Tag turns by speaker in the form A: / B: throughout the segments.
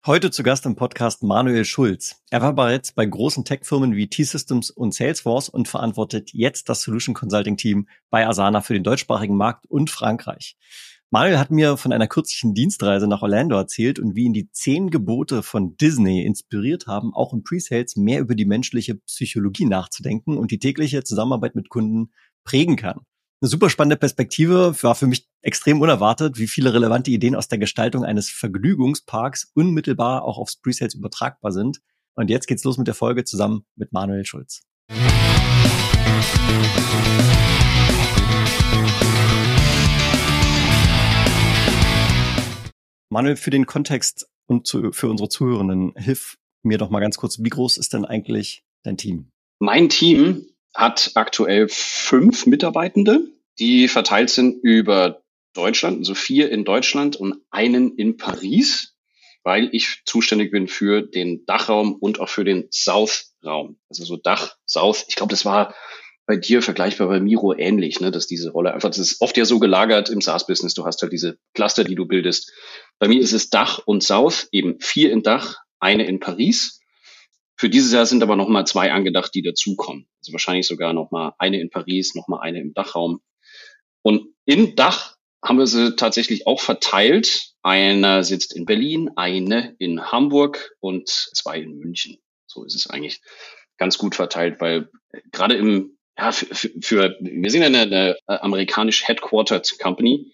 A: Heute zu Gast im Podcast Manuel Schulz. Er war bereits bei großen Tech-Firmen wie T-Systems und Salesforce und verantwortet jetzt das Solution Consulting Team bei Asana für den deutschsprachigen Markt und Frankreich. Manuel hat mir von einer kürzlichen Dienstreise nach Orlando erzählt und wie ihn die 10 Gebote von Disney inspiriert haben, auch im Pre-Sales mehr über die menschliche Psychologie nachzudenken und die tägliche Zusammenarbeit mit Kunden prägen kann. Eine super spannende Perspektive, war für mich extrem unerwartet, wie viele relevante Ideen aus der Gestaltung eines Vergnügungsparks unmittelbar auch aufs Presales übertragbar sind. Und jetzt geht's los mit der Folge zusammen mit Manuel Schulz. Manuel, für den Kontext und für unsere Zuhörenden, hilf mir doch mal ganz kurz, wie groß ist denn eigentlich dein Team?
B: Mein Team hat aktuell 5 Mitarbeitende, die verteilt sind über Deutschland, also 4 in Deutschland und einen in Paris, weil ich zuständig bin für den Dachraum und auch für den South-Raum. Also so Dach, South. Ich glaube, das war bei dir vergleichbar bei Miro ähnlich, ne, dass diese Rolle einfach, das ist oft ja so gelagert im SaaS-Business. Du hast halt diese Cluster, die du bildest. Bei mir ist es Dach und South, eben 4 in Dach, eine in Paris. Für dieses Jahr sind aber nochmal 2 angedacht, die dazukommen. Also wahrscheinlich sogar nochmal eine in Paris, nochmal eine im Dachraum. Und im Dach haben wir sie tatsächlich auch verteilt. Einer sitzt in Berlin, eine in Hamburg und 2 in München. So ist es eigentlich ganz gut verteilt, weil gerade wir sind eine amerikanisch headquartered Company.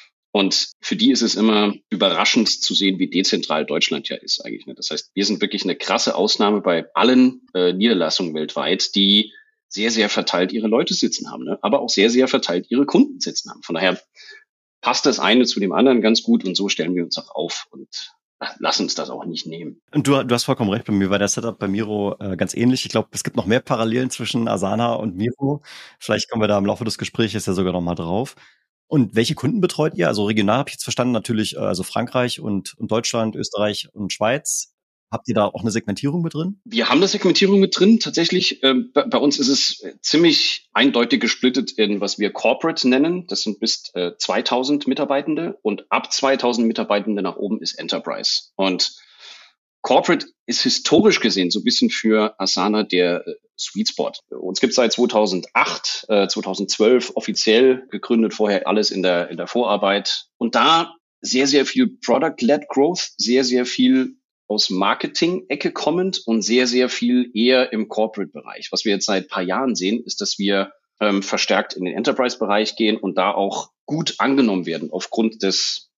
B: Und für die ist es immer überraschend zu sehen, wie dezentral Deutschland ja ist eigentlich. Das heißt, wir sind wirklich eine krasse Ausnahme bei allen Niederlassungen weltweit, die sehr, sehr verteilt ihre Leute sitzen haben, ne? Aber auch sehr, sehr verteilt ihre Kunden sitzen haben. Von daher passt das eine zu dem anderen ganz gut und so stellen wir uns auch auf und lassen uns das auch nicht nehmen.
A: Und du hast vollkommen recht, bei mir war der Setup bei Miro ganz ähnlich. Ich glaube, es gibt noch mehr Parallelen zwischen Asana und Miro. Vielleicht kommen wir da im Laufe des Gesprächs ja sogar noch mal drauf. Und welche Kunden betreut ihr? Also regional habe ich jetzt verstanden, natürlich also Frankreich und Deutschland, Österreich und Schweiz. Habt ihr da auch eine Segmentierung mit drin?
B: Wir haben eine Segmentierung mit drin. Tatsächlich, bei uns ist es ziemlich eindeutig gesplittet in, was wir Corporate nennen. Das sind bis 2000 Mitarbeitende und ab 2000 Mitarbeitende nach oben ist Enterprise. Und Corporate ist historisch gesehen so ein bisschen für Asana der Sweet Spot. Uns gibt es seit 2008, 2012 offiziell gegründet, vorher alles in der Vorarbeit. Und da sehr, sehr viel Product-led Growth, sehr, sehr viel aus Marketing-Ecke kommend und sehr, sehr viel eher im Corporate-Bereich. Was wir jetzt seit ein paar Jahren sehen, ist, dass wir verstärkt in den Enterprise-Bereich gehen und da auch gut angenommen werden aufgrund des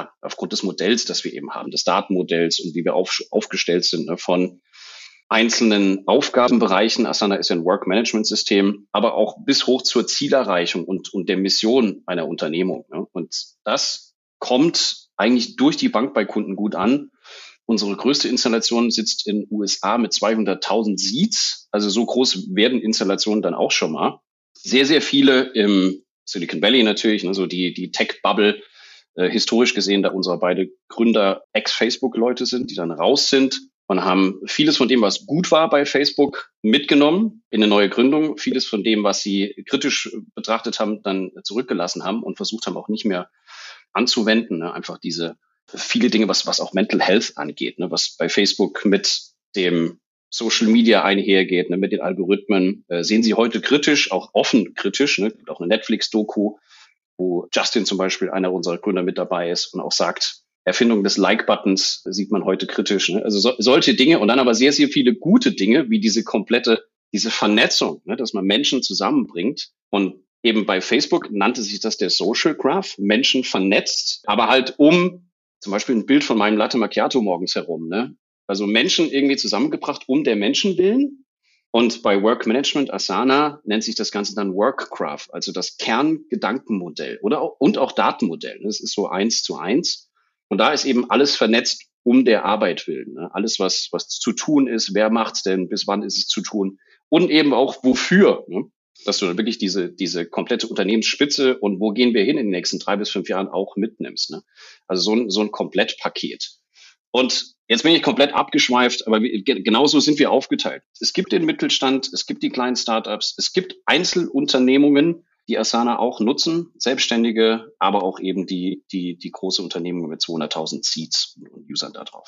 B: Modells, das wir eben haben, des Datenmodells und wie wir aufgestellt sind, ne, von einzelnen Aufgabenbereichen. Asana ist ja ein Work-Management-System, aber auch bis hoch zur Zielerreichung und der Mission einer Unternehmung. Ne? Und das kommt eigentlich durch die Bank bei Kunden gut an. Unsere größte Installation sitzt in USA mit 200.000 Seats. Also so groß werden Installationen dann auch schon mal. Sehr, sehr viele im Silicon Valley natürlich, ne, so die Tech-Bubble, historisch gesehen, da unsere beide Gründer Ex-Facebook-Leute sind, die dann raus sind und haben vieles von dem, was gut war bei Facebook, mitgenommen in eine neue Gründung. Vieles von dem, was sie kritisch betrachtet haben, dann zurückgelassen haben und versucht haben, auch nicht mehr anzuwenden. Ne? Einfach diese viele Dinge, was auch Mental Health angeht, ne? Was bei Facebook mit dem Social Media einhergeht, ne? Mit den Algorithmen, sehen sie heute kritisch, auch offen kritisch. Ne? Auch eine Netflix-Doku, wo Justin zum Beispiel, einer unserer Gründer, mit dabei ist und auch sagt, Erfindung des Like-Buttons sieht man heute kritisch. Ne? Also solche Dinge und dann aber sehr, sehr viele gute Dinge, wie diese Vernetzung, ne? Dass man Menschen zusammenbringt. Und eben bei Facebook nannte sich das der Social Graph, Menschen vernetzt, aber halt um zum Beispiel ein Bild von meinem Latte Macchiato morgens herum. Ne? Also Menschen irgendwie zusammengebracht um der Menschen willen. Und bei Work Management Asana nennt sich das Ganze dann Work Graph, also das Kerngedankenmodell und auch Datenmodell. Das ist so 1:1. Und da ist eben alles vernetzt um der Arbeit willen. Ne? Alles, was zu tun ist, wer macht's denn, bis wann ist es zu tun und eben auch wofür. Ne? Dass du dann wirklich diese komplette Unternehmensspitze und wo gehen wir hin in den nächsten 3 bis 5 Jahren auch mitnimmst. Ne? Also so ein Komplettpaket. Und jetzt bin ich komplett abgeschweift, aber genauso sind wir aufgeteilt. Es gibt den Mittelstand, es gibt die kleinen Startups, es gibt Einzelunternehmungen, die Asana auch nutzen, Selbstständige, aber auch eben die große Unternehmung mit 200.000 Seats und Usern da drauf.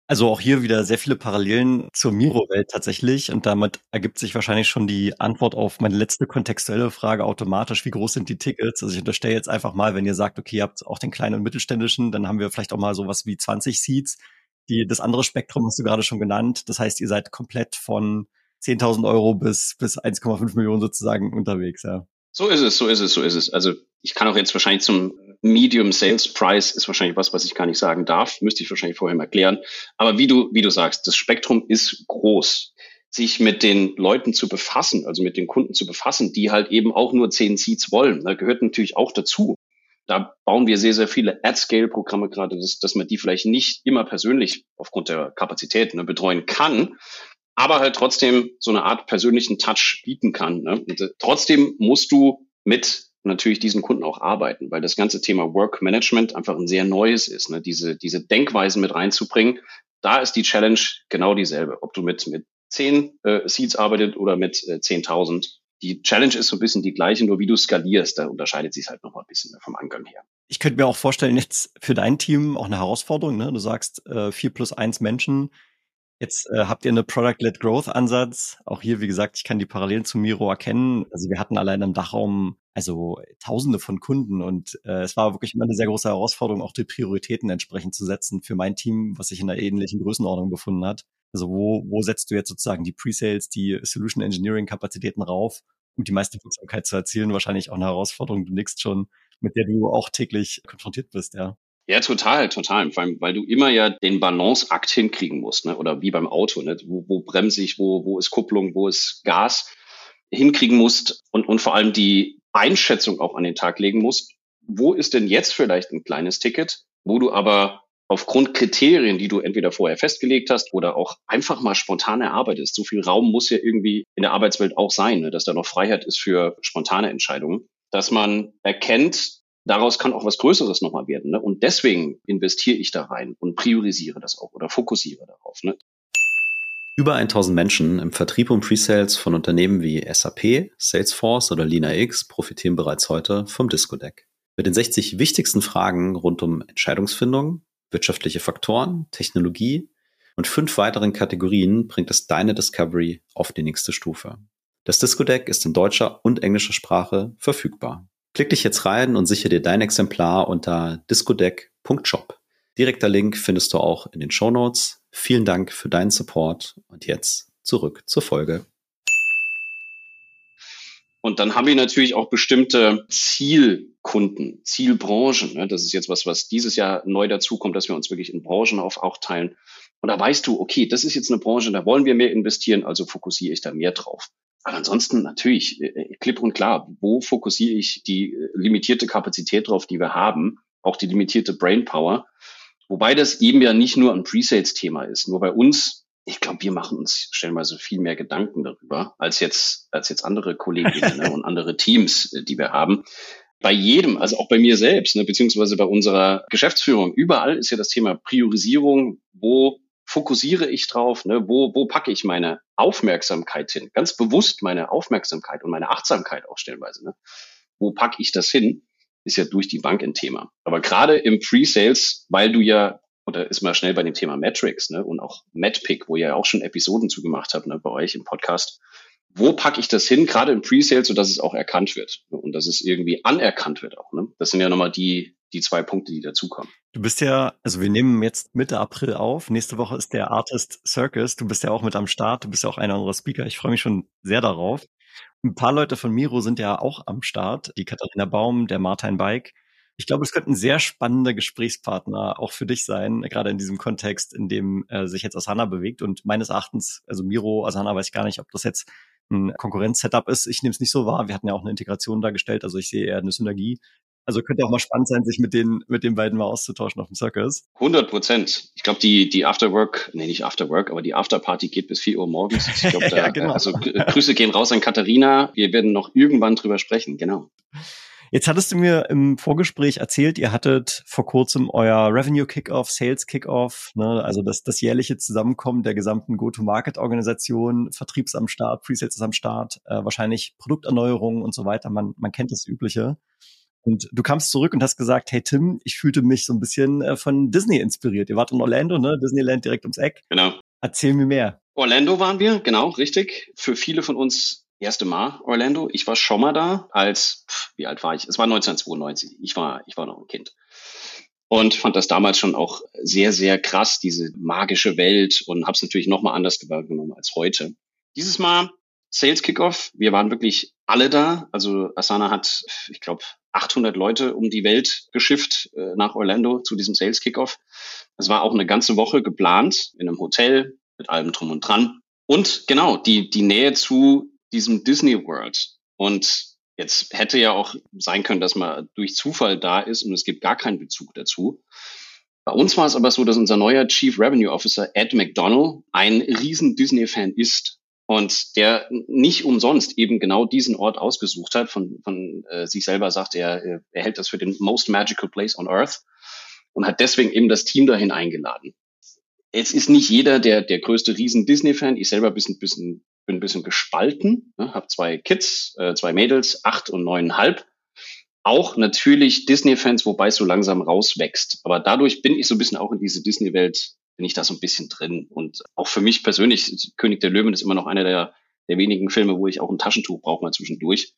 A: Also auch hier wieder sehr viele Parallelen zur Miro-Welt tatsächlich. Und damit ergibt sich wahrscheinlich schon die Antwort auf meine letzte kontextuelle Frage automatisch. Wie groß sind die Tickets? Also ich unterstelle jetzt einfach mal, wenn ihr sagt, okay, ihr habt auch den kleinen und mittelständischen, dann haben wir vielleicht auch mal sowas wie 20 Seats. Das andere Spektrum hast du gerade schon genannt. Das heißt, ihr seid komplett von 10.000 Euro bis 1,5 Millionen sozusagen unterwegs, ja.
B: So ist es, so ist es, so ist es. Also ich kann auch jetzt wahrscheinlich zum Medium Sales Price ist wahrscheinlich was ich gar nicht sagen darf. Müsste ich wahrscheinlich vorher mal erklären. Aber wie du sagst, das Spektrum ist groß. Sich mit den Leuten zu befassen, also mit den Kunden zu befassen, die halt eben auch nur 10 Seats wollen, da gehört natürlich auch dazu. Da bauen wir sehr, sehr viele At-Scale-Programme gerade, dass man die vielleicht nicht immer persönlich aufgrund der Kapazität betreuen kann, aber halt trotzdem so eine Art persönlichen Touch bieten kann. Ne? Und trotzdem musst du mit natürlich diesen Kunden auch arbeiten, weil das ganze Thema Work Management einfach ein sehr neues ist. Ne? Diese Denkweisen mit reinzubringen, da ist die Challenge genau dieselbe. Ob du mit 10 Seats arbeitet oder mit 10.000. Die Challenge ist so ein bisschen die gleiche, nur wie du skalierst, da unterscheidet sich halt noch mal ein bisschen vom Angang her.
A: Ich könnte mir auch vorstellen, jetzt für dein Team auch eine Herausforderung, ne? Du sagst 4 plus 1 Menschen. Jetzt habt ihr eine Product-led Growth-Ansatz. Auch hier, wie gesagt, ich kann die Parallelen zu Miro erkennen. Also wir hatten allein im Dachraum also Tausende von Kunden und es war wirklich immer eine sehr große Herausforderung, auch die Prioritäten entsprechend zu setzen für mein Team, was sich in einer ähnlichen Größenordnung befunden hat. Also wo setzt du jetzt sozusagen die Pre-Sales, die Solution Engineering-Kapazitäten rauf, um die meiste Wirksamkeit zu erzielen? Wahrscheinlich auch eine Herausforderung, du nickst schon, mit der du auch täglich konfrontiert bist, ja.
B: Ja, total, total. Vor allem, weil du immer ja den Balanceakt hinkriegen musst, ne? Oder wie beim Auto, ne? Wo bremse ich, wo ist Kupplung, wo ist Gas hinkriegen musst und vor allem die Einschätzung auch an den Tag legen musst. Wo ist denn jetzt vielleicht ein kleines Ticket, wo du aber aufgrund Kriterien, die du entweder vorher festgelegt hast oder auch einfach mal spontan erarbeitest. So viel Raum muss ja irgendwie in der Arbeitswelt auch sein, ne? Dass da noch Freiheit ist für spontane Entscheidungen, dass man erkennt, daraus kann auch was Größeres nochmal werden. Ne? Und deswegen investiere ich da rein und priorisiere das auch oder fokussiere darauf. Ne?
C: Über 1000 Menschen im Vertrieb und Pre-Sales von Unternehmen wie SAP, Salesforce oder LeanIX profitieren bereits heute vom Discodeck. Mit den 60 wichtigsten Fragen rund um Entscheidungsfindung, wirtschaftliche Faktoren, Technologie und 5 weiteren Kategorien bringt es deine Discovery auf die nächste Stufe. Das Discodeck ist in deutscher und englischer Sprache verfügbar. Klick dich jetzt rein und sichere dir dein Exemplar unter discodeck.shop. Direkter Link findest du auch in den Shownotes. Vielen Dank für deinen Support und jetzt zurück zur Folge.
B: Und dann haben wir natürlich auch bestimmte Zielkunden, Zielbranchen. Ne? Das ist jetzt was dieses Jahr neu dazukommt, dass wir uns wirklich in Branchen aufteilen. Und da weißt du, okay, das ist jetzt eine Branche, da wollen wir mehr investieren, also fokussiere ich da mehr drauf. Aber ansonsten natürlich, klipp und klar, wo fokussiere ich die limitierte Kapazität drauf, die wir haben, auch die limitierte Brainpower. Wobei das eben ja nicht nur ein Pre-Sales-Thema ist. Nur bei uns, ich glaube, wir machen uns stellenweise viel mehr Gedanken darüber, als jetzt andere Kolleginnen ne, und andere Teams, die wir haben. Bei jedem, also auch bei mir selbst, ne, beziehungsweise bei unserer Geschäftsführung, überall ist ja das Thema Priorisierung, wo fokussiere ich drauf, ne, wo packe ich meine Aufmerksamkeit hin? Ganz bewusst meine Aufmerksamkeit und meine Achtsamkeit auch stellenweise. Ne? Wo packe ich das hin? Ist ja durch die Bank ein Thema. Aber gerade im Pre-Sales, weil du ja, oder ist mal schnell bei dem Thema Metrics, ne, und auch MedPick, wo ihr ja auch schon Episoden zugemacht habt, ne, bei euch im Podcast. Wo packe ich das hin, gerade im Pre-Sales, sodass es auch erkannt wird und dass es irgendwie anerkannt wird auch. Ne? Das sind ja nochmal die 2 Punkte, die dazukommen.
A: Du bist ja, also wir nehmen jetzt Mitte April auf. Nächste Woche ist der Artist Circus. Du bist ja auch mit am Start. Du bist ja auch einer unserer Speaker. Ich freue mich schon sehr darauf. Ein paar Leute von Miro sind ja auch am Start. Die Katharina Baum, der Martin Beik. Ich glaube, es könnten sehr spannende Gesprächspartner auch für dich sein, gerade in diesem Kontext, in dem sich jetzt Asana bewegt. Und meines Erachtens, also Miro, Asana, weiß ich gar nicht, ob das jetzt ein Konkurrenz-Setup ist. Ich nehme es nicht so wahr. Wir hatten ja auch eine Integration dargestellt, also ich sehe eher eine Synergie. Also könnte auch mal spannend sein, sich mit den beiden mal auszutauschen auf dem Circus.
B: 100%. Ich glaube, die Afterwork, nee, nicht Afterwork, aber die Afterparty geht bis 4 Uhr morgens. Ich glaube,
A: Ja, genau.
B: also Grüße gehen raus an Katharina. Wir werden noch irgendwann drüber sprechen, genau.
A: Jetzt hattest du mir im Vorgespräch erzählt, ihr hattet vor kurzem euer Revenue Kickoff, Sales Kickoff, ne, also das jährliche Zusammenkommen der gesamten Go-to-Market-Organisation, Vertriebs am Start, Pre-Sales ist am Start, wahrscheinlich Produkterneuerungen und so weiter. Man kennt das Übliche. Und du kamst zurück und hast gesagt, hey Tim, ich fühlte mich so ein bisschen von Disney inspiriert. Ihr wart in Orlando, ne? Disneyland direkt ums Eck.
B: Genau.
A: Erzähl mir mehr.
B: Orlando waren wir, genau, richtig. Für viele von uns erste Mal Orlando. Ich war schon mal da wie alt war ich? Es war 1992. Ich war noch ein Kind. Und fand das damals schon auch sehr, sehr krass, diese magische Welt, und habe es natürlich noch mal anders wahrgenommen als heute. Dieses Mal Sales Kickoff. Wir waren wirklich alle da. Also Asana hat, ich glaube, 800 Leute um die Welt geschifft nach Orlando zu diesem Sales Kickoff. Es war auch eine ganze Woche geplant in einem Hotel mit allem drum und dran. Und genau, die Nähe zu diesem Disney World. Und jetzt hätte ja auch sein können, dass man durch Zufall da ist und es gibt gar keinen Bezug dazu. Bei uns war es aber so, dass unser neuer Chief Revenue Officer Ed McDonnell ein riesen Disney-Fan ist und der nicht umsonst eben genau diesen Ort ausgesucht hat. Von sich selber sagt er hält das für den most magical place on earth und hat deswegen eben das Team dahin eingeladen. Es ist nicht jeder der größte Riesen-Disney-Fan. Ich selber bin ein bisschen gespalten, ne? Habe 2 Kids, 2 Mädels, 8 und 9,5. Auch natürlich Disney-Fans, wobei es so langsam rauswächst. Aber dadurch bin ich so ein bisschen auch in diese Disney-Welt, bin ich da so ein bisschen drin. Und auch für mich persönlich, König der Löwen ist immer noch einer der wenigen Filme, wo ich auch ein Taschentuch brauche mal zwischendurch.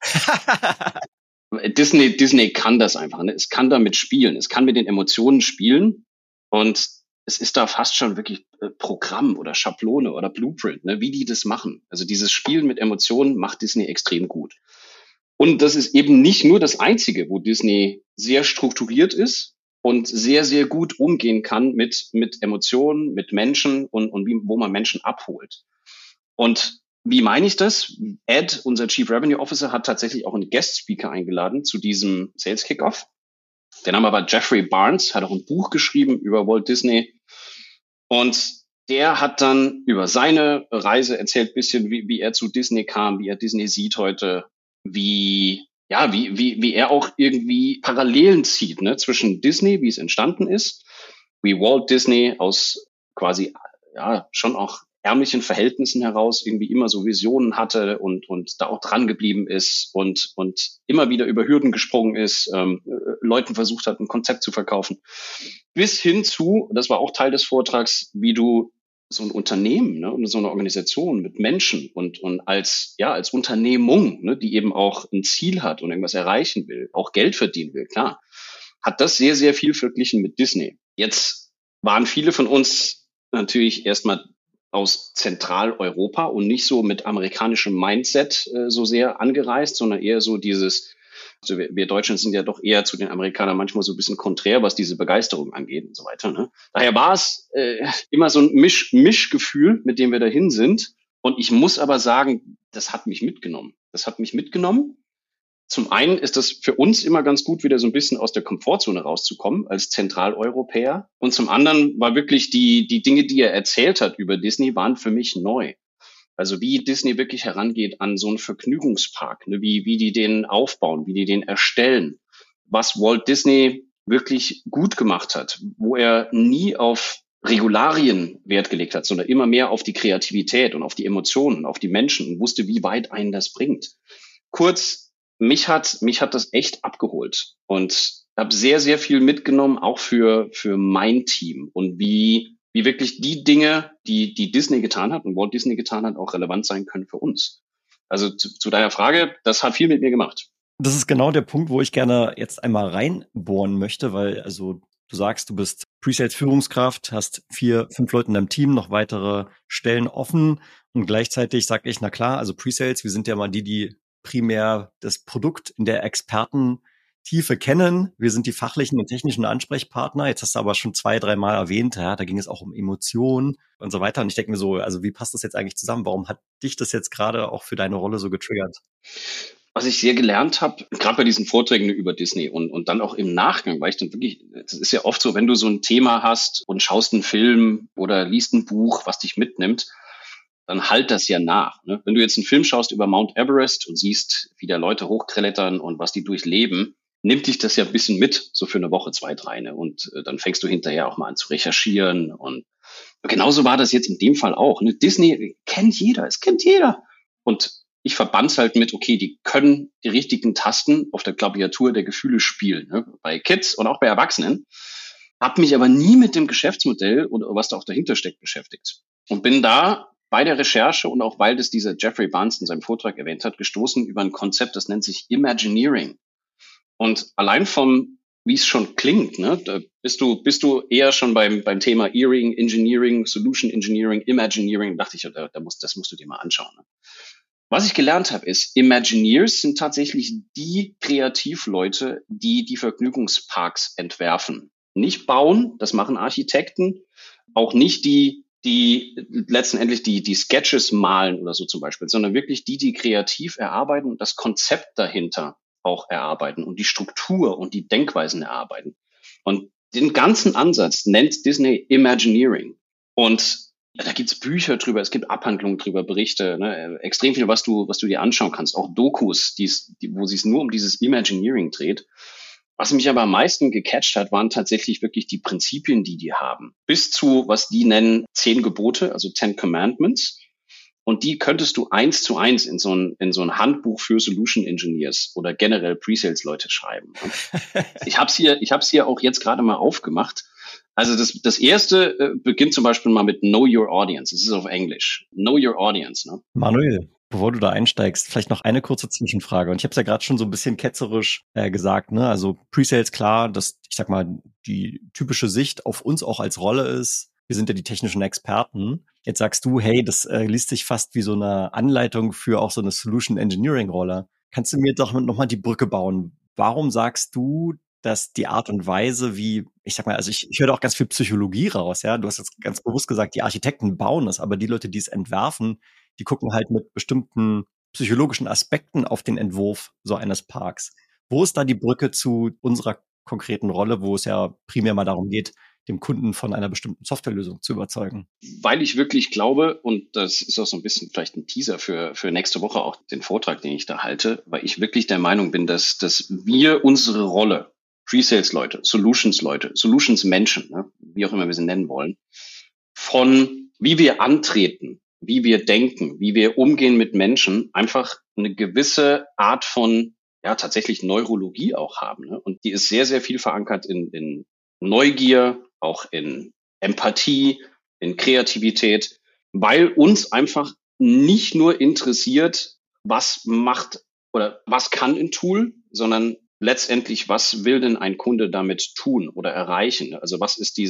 B: Disney kann das einfach, ne? Es kann damit spielen. Es kann mit den Emotionen spielen. Und es ist da fast schon wirklich Programm oder Schablone oder Blueprint, ne, wie die das machen. Also dieses Spielen mit Emotionen macht Disney extrem gut. Und das ist eben nicht nur das Einzige, wo Disney sehr strukturiert ist und sehr, sehr gut umgehen kann mit Emotionen, mit Menschen und wo man Menschen abholt. Und wie meine ich das? Ed, unser Chief Revenue Officer, hat tatsächlich auch einen Guest Speaker eingeladen zu diesem Sales Kickoff. Der Name war Jeffrey Barnes, hat auch ein Buch geschrieben über Walt Disney. Und der hat dann über seine Reise erzählt, bisschen wie er zu Disney kam, wie er Disney sieht heute, wie er auch irgendwie Parallelen zieht, ne, zwischen Disney, wie es entstanden ist, wie Walt Disney aus quasi schon auch ärmlichen Verhältnissen heraus irgendwie immer so Visionen hatte und da auch dran geblieben ist und immer wieder über Hürden gesprungen ist, Leuten versucht hat, ein Konzept zu verkaufen. Bis hin zu, das war auch Teil des Vortrags, wie du so ein Unternehmen, ne, und so eine Organisation mit Menschen und als Unternehmung, ne, die eben auch ein Ziel hat und irgendwas erreichen will, auch Geld verdienen will, klar, hat das sehr, sehr viel verglichen mit Disney. Jetzt waren viele von uns natürlich erstmal aus Zentraleuropa und nicht so mit amerikanischem Mindset so sehr angereist, sondern eher so dieses, also wir Deutschen sind ja doch eher zu den Amerikanern manchmal so ein bisschen konträr, was diese Begeisterung angeht und so weiter. Ne? Daher war es immer so ein Mischgefühl, mit dem wir dahin sind. Und ich muss aber sagen, das hat mich mitgenommen. Zum einen ist das für uns immer ganz gut, wieder so ein bisschen aus der Komfortzone rauszukommen als Zentraleuropäer. Und zum anderen war wirklich die Dinge, die er erzählt hat über Disney, waren für mich neu. Also wie Disney wirklich herangeht an so einen Vergnügungspark, ne, wie die den aufbauen, wie die den erstellen, was Walt Disney wirklich gut gemacht hat, wo er nie auf Regularien Wert gelegt hat, sondern immer mehr auf die Kreativität und auf die Emotionen, auf die Menschen und wusste, wie weit einen das bringt. Kurz, mich hat das echt abgeholt und habe sehr, sehr viel mitgenommen, auch für mein Team und wie wirklich die Dinge, die Disney getan hat und Walt Disney getan hat, auch relevant sein können für uns. Also zu deiner Frage, das hat viel mit mir gemacht.
A: Das ist genau der Punkt, wo ich gerne jetzt einmal reinbohren möchte, weil also du sagst, du bist Pre-Sales-Führungskraft, hast 4, 5 Leute in deinem Team, noch weitere Stellen offen und gleichzeitig sage ich, na klar, also Pre-Sales, wir sind ja mal die primär das Produkt in der Expertentiefe kennen. Wir sind die fachlichen und technischen Ansprechpartner. Jetzt hast du aber schon 2, 3 Mal erwähnt, ja, da ging es auch um Emotionen und so weiter. Und ich denke mir so, also wie passt das jetzt eigentlich zusammen? Warum hat dich das jetzt gerade auch für deine Rolle so getriggert?
B: Was ich sehr gelernt habe, gerade bei diesen Vorträgen über Disney und dann auch im Nachgang, weil ich dann wirklich, das ist ja oft so, wenn du so ein Thema hast und schaust einen Film oder liest ein Buch, was dich mitnimmt, dann halt das ja nach. Ne? Wenn du jetzt einen Film schaust über Mount Everest und siehst, wie da Leute hochklettern und was die durchleben, nimmt dich das ja ein bisschen mit, so für eine Woche, 2, 3. Ne? Und dann fängst du hinterher auch mal an zu recherchieren. Und genauso war das jetzt in dem Fall auch. Ne? Disney kennt jeder, es kennt jeder. Und ich verband's halt mit, okay, die können die richtigen Tasten auf der Klaviatur der Gefühle spielen, ne? Bei Kids und auch bei Erwachsenen. Hab mich aber nie mit dem Geschäftsmodell oder was da auch dahinter steckt beschäftigt. Und bin da bei der Recherche und auch weil das dieser Jeffrey Barnes in seinem Vortrag erwähnt hat, gestoßen über ein Konzept, das nennt sich Imagineering. Und allein wie es schon klingt, ne, da bist du eher schon beim Thema Earring, Engineering, Solution Engineering, Imagineering, dachte ich, das musst du dir mal anschauen. Ne? Was ich gelernt habe, ist, Imagineers sind tatsächlich die Kreativleute, die die Vergnügungsparks entwerfen. Nicht bauen, das machen Architekten, auch nicht die letztendlich die Sketches malen oder so zum Beispiel, sondern wirklich die kreativ erarbeiten und das Konzept dahinter auch erarbeiten und die Struktur und die Denkweisen erarbeiten. Und den ganzen Ansatz nennt Disney Imagineering. Und da gibt's Bücher drüber, es gibt Abhandlungen drüber, Berichte, ne, extrem viel, was du dir anschauen kannst, auch Dokus, wo es nur um dieses Imagineering dreht. Was mich aber am meisten gecatcht hat, waren tatsächlich wirklich die Prinzipien, die haben. Bis zu, was die nennen, 10 Gebote, also 10 Commandments. Und die könntest du 1:1 in so ein Handbuch für Solution Engineers oder generell Pre-Sales-Leute schreiben. Ich hab's hier auch jetzt gerade mal aufgemacht. Also das erste beginnt zum Beispiel mal mit Know Your Audience. Das ist auf Englisch. Know Your Audience. Ne?
A: Manuel, bevor du da einsteigst, vielleicht noch eine kurze Zwischenfrage. Und ich habe es ja gerade schon so ein bisschen ketzerisch gesagt, ne? Also Pre-Sales, klar, dass, ich sag mal, die typische Sicht auf uns auch als Rolle ist, wir sind ja die technischen Experten. Jetzt sagst du, hey, das liest sich fast wie so eine Anleitung für auch so eine Solution Engineering Rolle. Kannst du mir doch nochmal die Brücke bauen? Warum sagst du, dass die Art und Weise, wie, ich sag mal, also ich höre da auch ganz viel Psychologie raus, ja. Du hast jetzt ganz bewusst gesagt, die Architekten bauen es, aber die Leute, die es entwerfen, die gucken halt mit bestimmten psychologischen Aspekten auf den Entwurf so eines Parks. Wo ist da die Brücke zu unserer konkreten Rolle, wo es ja primär mal darum geht, dem Kunden von einer bestimmten Softwarelösung zu überzeugen?
B: Weil ich wirklich glaube, und das ist auch so ein bisschen vielleicht ein Teaser für nächste Woche, auch den Vortrag, den ich da halte, weil ich wirklich der Meinung bin, dass wir unsere Rolle, Pre-Sales-Leute, Solutions-Leute, Solutions-Menschen, ne, wie auch immer wir sie nennen wollen, von wie wir antreten, wie wir denken, wie wir umgehen mit Menschen, einfach eine gewisse Art von, ja, tatsächlich Neurologie auch haben. Ne? Und die ist sehr, sehr viel verankert in Neugier, auch in Empathie, in Kreativität, weil uns einfach nicht nur interessiert, was macht oder was kann ein Tool, sondern letztendlich, was will denn ein Kunde damit tun oder erreichen? Also was ist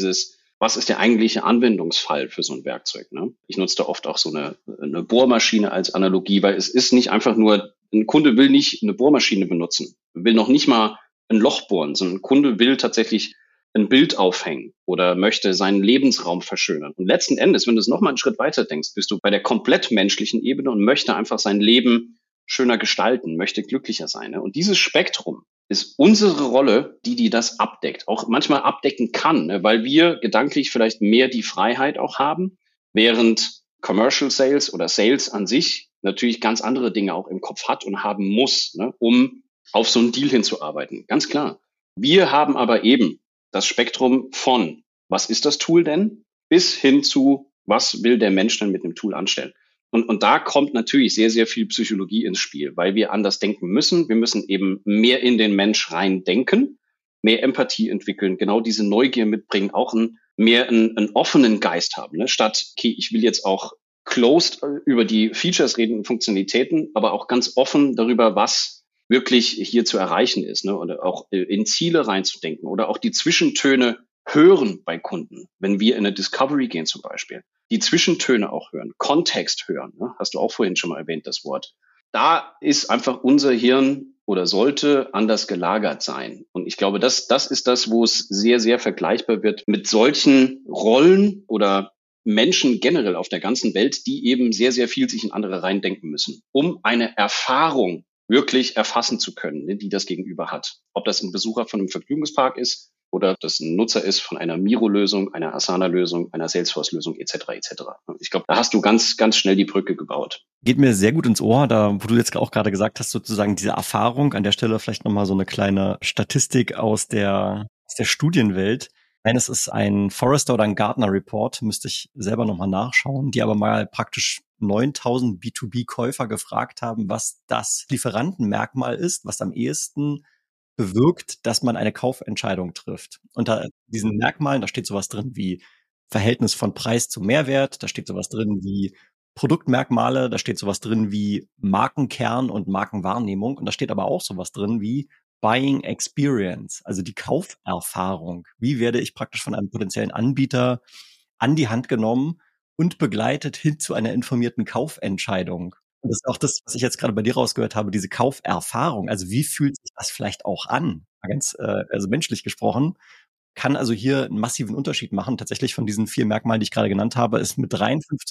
B: der eigentliche Anwendungsfall für so ein Werkzeug? Ne? Ich nutze da oft auch so eine Bohrmaschine als Analogie, weil es ist nicht einfach nur, ein Kunde will nicht eine Bohrmaschine benutzen, will noch nicht mal ein Loch bohren, sondern ein Kunde will tatsächlich ein Bild aufhängen oder möchte seinen Lebensraum verschönern. Und letzten Endes, wenn du es nochmal einen Schritt weiter denkst, bist du bei der komplett menschlichen Ebene und möchte einfach sein Leben schöner gestalten, möchte glücklicher sein. Ne? Und dieses Spektrum ist unsere Rolle, die das abdeckt, auch manchmal abdecken kann, ne? Weil wir gedanklich vielleicht mehr die Freiheit auch haben, während Commercial Sales oder Sales an sich natürlich ganz andere Dinge auch im Kopf hat und haben muss, ne? Um auf so einen Deal hinzuarbeiten. Ganz klar. Wir haben aber eben das Spektrum von, was ist das Tool denn, bis hin zu, was will der Mensch denn mit dem Tool anstellen. Und da kommt natürlich sehr, sehr viel Psychologie ins Spiel, weil wir anders denken müssen. Wir müssen eben mehr in den Mensch rein denken, mehr Empathie entwickeln, genau diese Neugier mitbringen, auch einen offenen Geist haben, ne? Statt, okay, ich will jetzt auch closed über die Features reden und Funktionalitäten, aber auch ganz offen darüber, was wirklich hier zu erreichen ist, ne? Oder auch in Ziele reinzudenken oder auch die Zwischentöne hören bei Kunden, wenn wir in eine Discovery gehen zum Beispiel. Die Zwischentöne auch hören, Kontext hören, ne? Hast du auch vorhin schon mal erwähnt, das Wort. Da ist einfach unser Hirn oder sollte anders gelagert sein. Und ich glaube, das ist das, wo es sehr, sehr vergleichbar wird mit solchen Rollen oder Menschen generell auf der ganzen Welt, die eben sehr, sehr viel sich in andere reindenken müssen, um eine Erfahrung wirklich erfassen zu können, ne, die das Gegenüber hat. Ob das ein Besucher von einem Vergnügungspark ist oder das ein Nutzer ist von einer Miro-Lösung, einer Asana-Lösung, einer Salesforce-Lösung etc. etc. Ich glaube, da hast du ganz, ganz schnell die Brücke gebaut.
A: Geht mir sehr gut ins Ohr, da wo du jetzt auch gerade gesagt hast, sozusagen diese Erfahrung, an der Stelle vielleicht nochmal so eine kleine Statistik aus der Studienwelt. Eines ist ein Forrester oder ein Gartner Report, müsste ich selber nochmal nachschauen, die aber mal praktisch 9.000 B2B-Käufer gefragt haben, was das Lieferantenmerkmal ist, was am ehesten bewirkt, dass man eine Kaufentscheidung trifft. Unter diesen Merkmalen, da steht sowas drin wie Verhältnis von Preis zu Mehrwert, da steht sowas drin wie Produktmerkmale, da steht sowas drin wie Markenkern und Markenwahrnehmung und da steht aber auch sowas drin wie Buying Experience, also die Kauferfahrung. Wie werde ich praktisch von einem potenziellen Anbieter an die Hand genommen und begleitet hin zu einer informierten Kaufentscheidung? Und das ist auch das, was ich jetzt gerade bei dir rausgehört habe, diese Kauferfahrung. Also wie fühlt sich das vielleicht auch an? Ganz, also menschlich gesprochen, kann also hier einen massiven Unterschied machen. Tatsächlich von diesen 4 Merkmalen, die ich gerade genannt habe, ist mit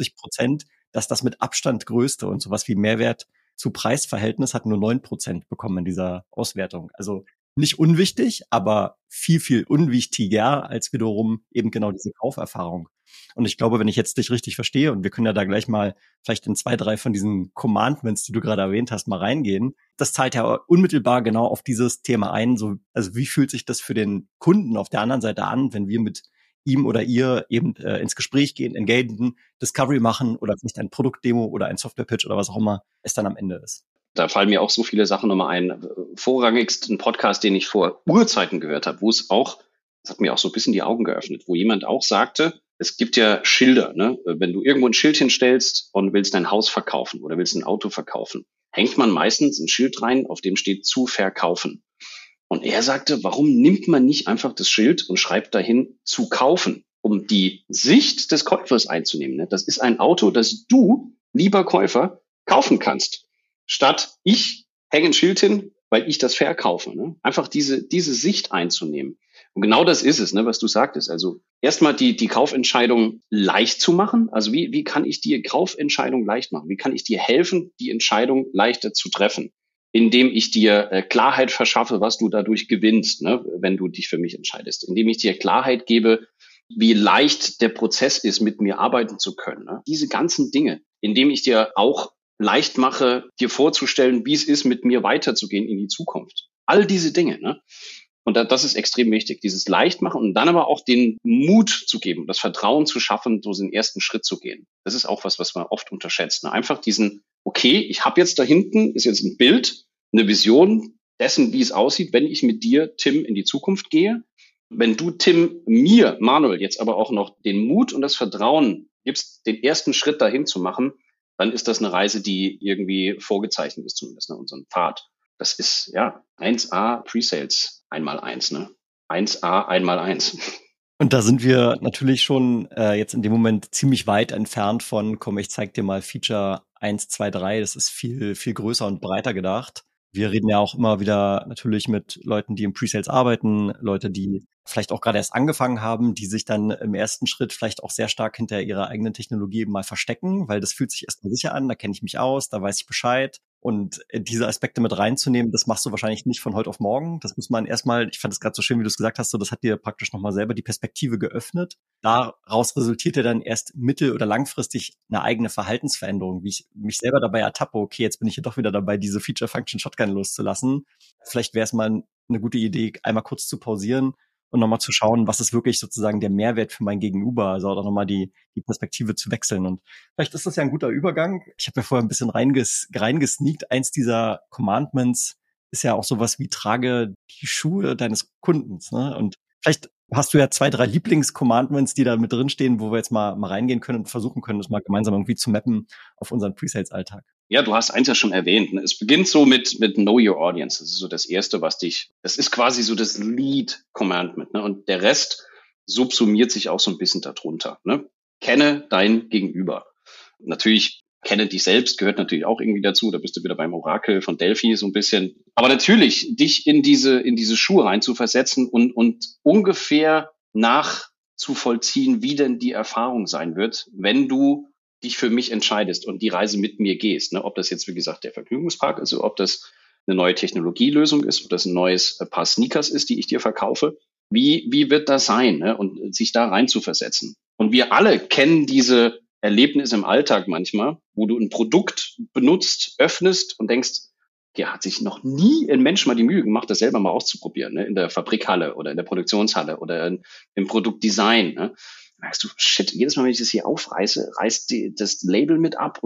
A: 53% das mit Abstand größte und sowas wie Mehrwert zu Preisverhältnis hat nur 9% bekommen in dieser Auswertung. Also nicht unwichtig, aber viel, viel unwichtiger als wiederum eben genau diese Kauferfahrung. Und ich glaube, wenn ich jetzt dich richtig verstehe, und wir können ja da gleich mal vielleicht in 2, 3 von diesen Commandments, die du gerade erwähnt hast, mal reingehen. Das zahlt ja unmittelbar genau auf dieses Thema ein. So, also wie fühlt sich das für den Kunden auf der anderen Seite an, wenn wir mit ihm oder ihr eben ins Gespräch gehen, engagen, Discovery machen oder vielleicht ein Produktdemo oder ein Software-Pitch oder was auch immer es dann am Ende ist.
B: Da fallen mir auch so viele Sachen nochmal ein. Vorrangigst ein Podcast, den ich vor Urzeiten gehört habe, wo es auch, das hat mir auch so ein bisschen die Augen geöffnet, wo jemand auch sagte, es gibt ja Schilder, ne? Wenn du irgendwo ein Schild hinstellst und willst dein Haus verkaufen oder willst ein Auto verkaufen, hängt man meistens ein Schild rein, auf dem steht zu verkaufen. Und er sagte, warum nimmt man nicht einfach das Schild und schreibt dahin zu kaufen, um die Sicht des Käufers einzunehmen, ne? Das ist ein Auto, das du, lieber Käufer, kaufen kannst. Statt ich hänge ein Schild hin, weil ich das verkaufe. Ne? Einfach diese Sicht einzunehmen. Und genau das ist es, ne, was du sagtest. Also erstmal die Kaufentscheidung leicht zu machen. Also wie kann ich die Kaufentscheidung leicht machen? Wie kann ich dir helfen, die Entscheidung leichter zu treffen? Indem ich dir Klarheit verschaffe, was du dadurch gewinnst, ne, wenn du dich für mich entscheidest. Indem ich dir Klarheit gebe, wie leicht der Prozess ist, mit mir arbeiten zu können. Ne? Diese ganzen Dinge. Indem ich dir auch leicht mache, dir vorzustellen, wie es ist, mit mir weiterzugehen in die Zukunft. All diese Dinge, ne? Und das ist extrem wichtig, dieses leicht machen und dann aber auch den Mut zu geben, das Vertrauen zu schaffen, so den ersten Schritt zu gehen. Das ist auch was man oft unterschätzt. Ne? Einfach diesen, okay, ich habe jetzt da hinten, ist jetzt ein Bild, eine Vision dessen, wie es aussieht, wenn ich mit dir, Tim, in die Zukunft gehe. Wenn du, Tim, mir, Manuel, jetzt aber auch noch den Mut und das Vertrauen gibst, den ersten Schritt dahin zu machen, dann ist das eine Reise, die irgendwie vorgezeichnet ist, zumindest, ne, unseren Pfad. Das ist, ja, 1A Presales 1x1, ne? 1A 1x1.
A: Und da sind wir natürlich schon jetzt in dem Moment ziemlich weit entfernt von, komm, ich zeig dir mal Feature 1, 2, 3. Das ist viel, viel größer und breiter gedacht. Wir reden ja auch immer wieder natürlich mit Leuten, die im Presales arbeiten, Leute, die vielleicht auch gerade erst angefangen haben, die sich dann im ersten Schritt vielleicht auch sehr stark hinter ihrer eigenen Technologie mal verstecken, weil das fühlt sich erstmal sicher an, da kenne ich mich aus, da weiß ich Bescheid. Und diese Aspekte mit reinzunehmen, das machst du wahrscheinlich nicht von heute auf morgen. Das muss man erstmal, ich fand es gerade so schön, wie du es gesagt hast, so das hat dir praktisch nochmal selber die Perspektive geöffnet. Daraus resultiert ja dann erst mittel- oder langfristig eine eigene Verhaltensveränderung, wie ich mich selber dabei ertappe, okay, jetzt bin ich hier doch wieder dabei, diese Feature-Function-Shotgun loszulassen. Vielleicht wäre es mal eine gute Idee, einmal kurz zu pausieren und nochmal zu schauen, was ist wirklich sozusagen der Mehrwert für mein Gegenüber, also auch nochmal die Perspektive zu wechseln. Und vielleicht ist das ja ein guter Übergang. Ich habe ja vorher ein bisschen reingesneakt. Eins dieser Commandments ist ja auch sowas wie trage die Schuhe deines Kundens. Ne? Und vielleicht hast du ja 2, 3 Lieblings-Commandments, die da mit drinstehen, wo wir jetzt mal reingehen können und versuchen können, das mal gemeinsam irgendwie zu mappen auf unseren Presales-Alltag.
B: Ja, du hast eins ja schon erwähnt. Ne? Es beginnt so mit Know Your Audience. Das ist so das Erste, das ist quasi so das Lead Commandment. Ne? Und der Rest subsumiert sich auch so ein bisschen darunter. Ne? Kenne dein Gegenüber. Natürlich, kenne dich selbst gehört natürlich auch irgendwie dazu. Da bist du wieder beim Orakel von Delphi so ein bisschen. Aber natürlich, dich in diese Schuhe rein zu versetzen und ungefähr nachzuvollziehen, wie denn die Erfahrung sein wird, wenn du dich für mich entscheidest und die Reise mit mir gehst. Ne? Ob das jetzt, wie gesagt, der Vergnügungspark ist, ob das eine neue Technologielösung ist, ob das ein neues Paar Sneakers ist, die ich dir verkaufe. Wie wird das sein? Ne? Und sich da rein zu versetzen. Und wir alle kennen diese Erlebnisse im Alltag manchmal, wo du ein Produkt benutzt, öffnest und denkst, ja, hat sich noch nie ein Mensch mal die Mühe gemacht, das selber mal auszuprobieren, ne? In der Fabrikhalle oder in der Produktionshalle oder im Produktdesign. Ne? Da merkst du, shit, jedes Mal, wenn ich das hier aufreiße, reißt das Label mit ab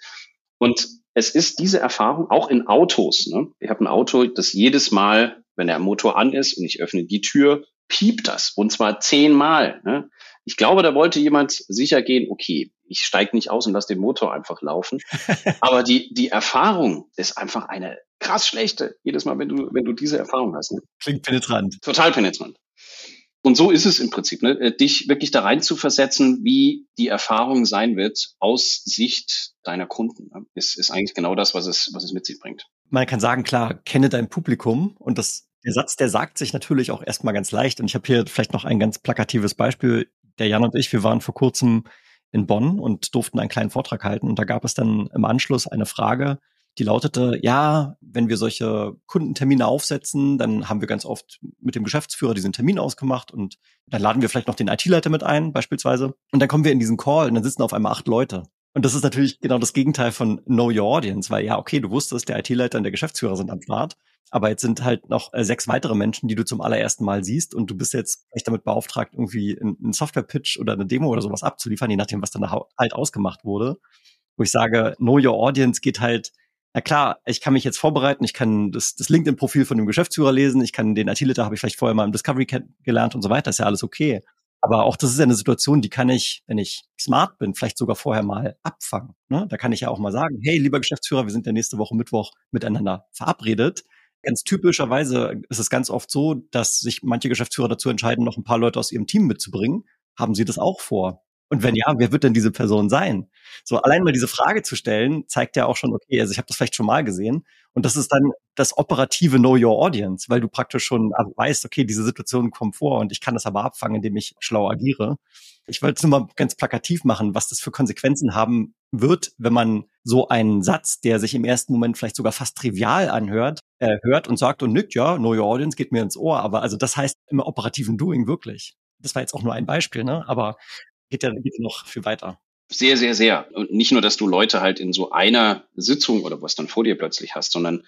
B: und es ist diese Erfahrung auch in Autos. Ne? Ich habe ein Auto, das jedes Mal, wenn der Motor an ist und ich öffne die Tür, piept das. Und zwar 10-mal. Ne? Ich glaube, da wollte jemand sicher gehen, okay, ich steige nicht aus und lasse den Motor einfach laufen. Aber die Erfahrung ist einfach eine krass schlechte. Jedes Mal, wenn du diese Erfahrung hast. Ne?
A: Klingt penetrant.
B: Total penetrant. Und so ist es im Prinzip, ne? Dich wirklich da rein zu versetzen, wie die Erfahrung sein wird aus Sicht deiner Kunden, ne? Ist eigentlich genau das, was es mit sich bringt.
A: Man kann sagen, klar, kenne dein Publikum und der Satz, der sagt sich natürlich auch erstmal ganz leicht. Und ich habe hier vielleicht noch ein ganz plakatives Beispiel. Der Jan und ich, wir waren vor kurzem in Bonn und durften einen kleinen Vortrag halten. Und da gab es dann im Anschluss eine Frage, die lautete, ja, wenn wir solche Kundentermine aufsetzen, dann haben wir ganz oft mit dem Geschäftsführer diesen Termin ausgemacht und dann laden wir vielleicht noch den IT-Leiter mit ein, beispielsweise. Und dann kommen wir in diesen Call und dann sitzen auf einmal 8 Leute. Und das ist natürlich genau das Gegenteil von Know Your Audience, weil ja, okay, du wusstest, der IT-Leiter und der Geschäftsführer sind am Start, aber jetzt sind halt noch 6 weitere Menschen, die du zum allerersten Mal siehst und du bist jetzt vielleicht damit beauftragt, irgendwie einen Software-Pitch oder eine Demo oder sowas abzuliefern, je nachdem, was dann halt ausgemacht wurde. Wo ich sage, Know Your Audience geht halt, na klar, ich kann mich jetzt vorbereiten, ich kann das LinkedIn-Profil von dem Geschäftsführer lesen, ich kann den IT-Leiter, habe ich vielleicht vorher mal im Discovery gelernt und so weiter, ist ja alles okay. Aber auch das ist ja eine Situation, die kann ich, wenn ich smart bin, vielleicht sogar vorher mal abfangen. Ne? Da kann ich ja auch mal sagen, hey, lieber Geschäftsführer, wir sind ja nächste Woche Mittwoch miteinander verabredet. Ganz typischerweise ist es ganz oft so, dass sich manche Geschäftsführer dazu entscheiden, noch ein paar Leute aus ihrem Team mitzubringen. Haben Sie das auch vor? Und wenn ja, wer wird denn diese Person sein? So allein mal diese Frage zu stellen, zeigt ja auch schon, okay, also ich habe das vielleicht schon mal gesehen. Und das ist dann das operative Know Your Audience, weil du praktisch schon weißt, okay, diese Situation kommt vor und ich kann das aber abfangen, indem ich schlau agiere. Ich wollte es nur mal ganz plakativ machen, was das für Konsequenzen haben wird, wenn man so einen Satz, der sich im ersten Moment vielleicht sogar fast trivial anhört, hört und sagt und nickt, ja, Know Your Audience geht mir ins Ohr. Aber also das heißt im operativen Doing wirklich. Das war jetzt auch nur ein Beispiel, ne? Aber geht ja noch viel weiter.
B: Sehr, sehr, sehr. Und nicht nur, dass du Leute halt in so einer Sitzung oder was dann vor dir plötzlich hast, sondern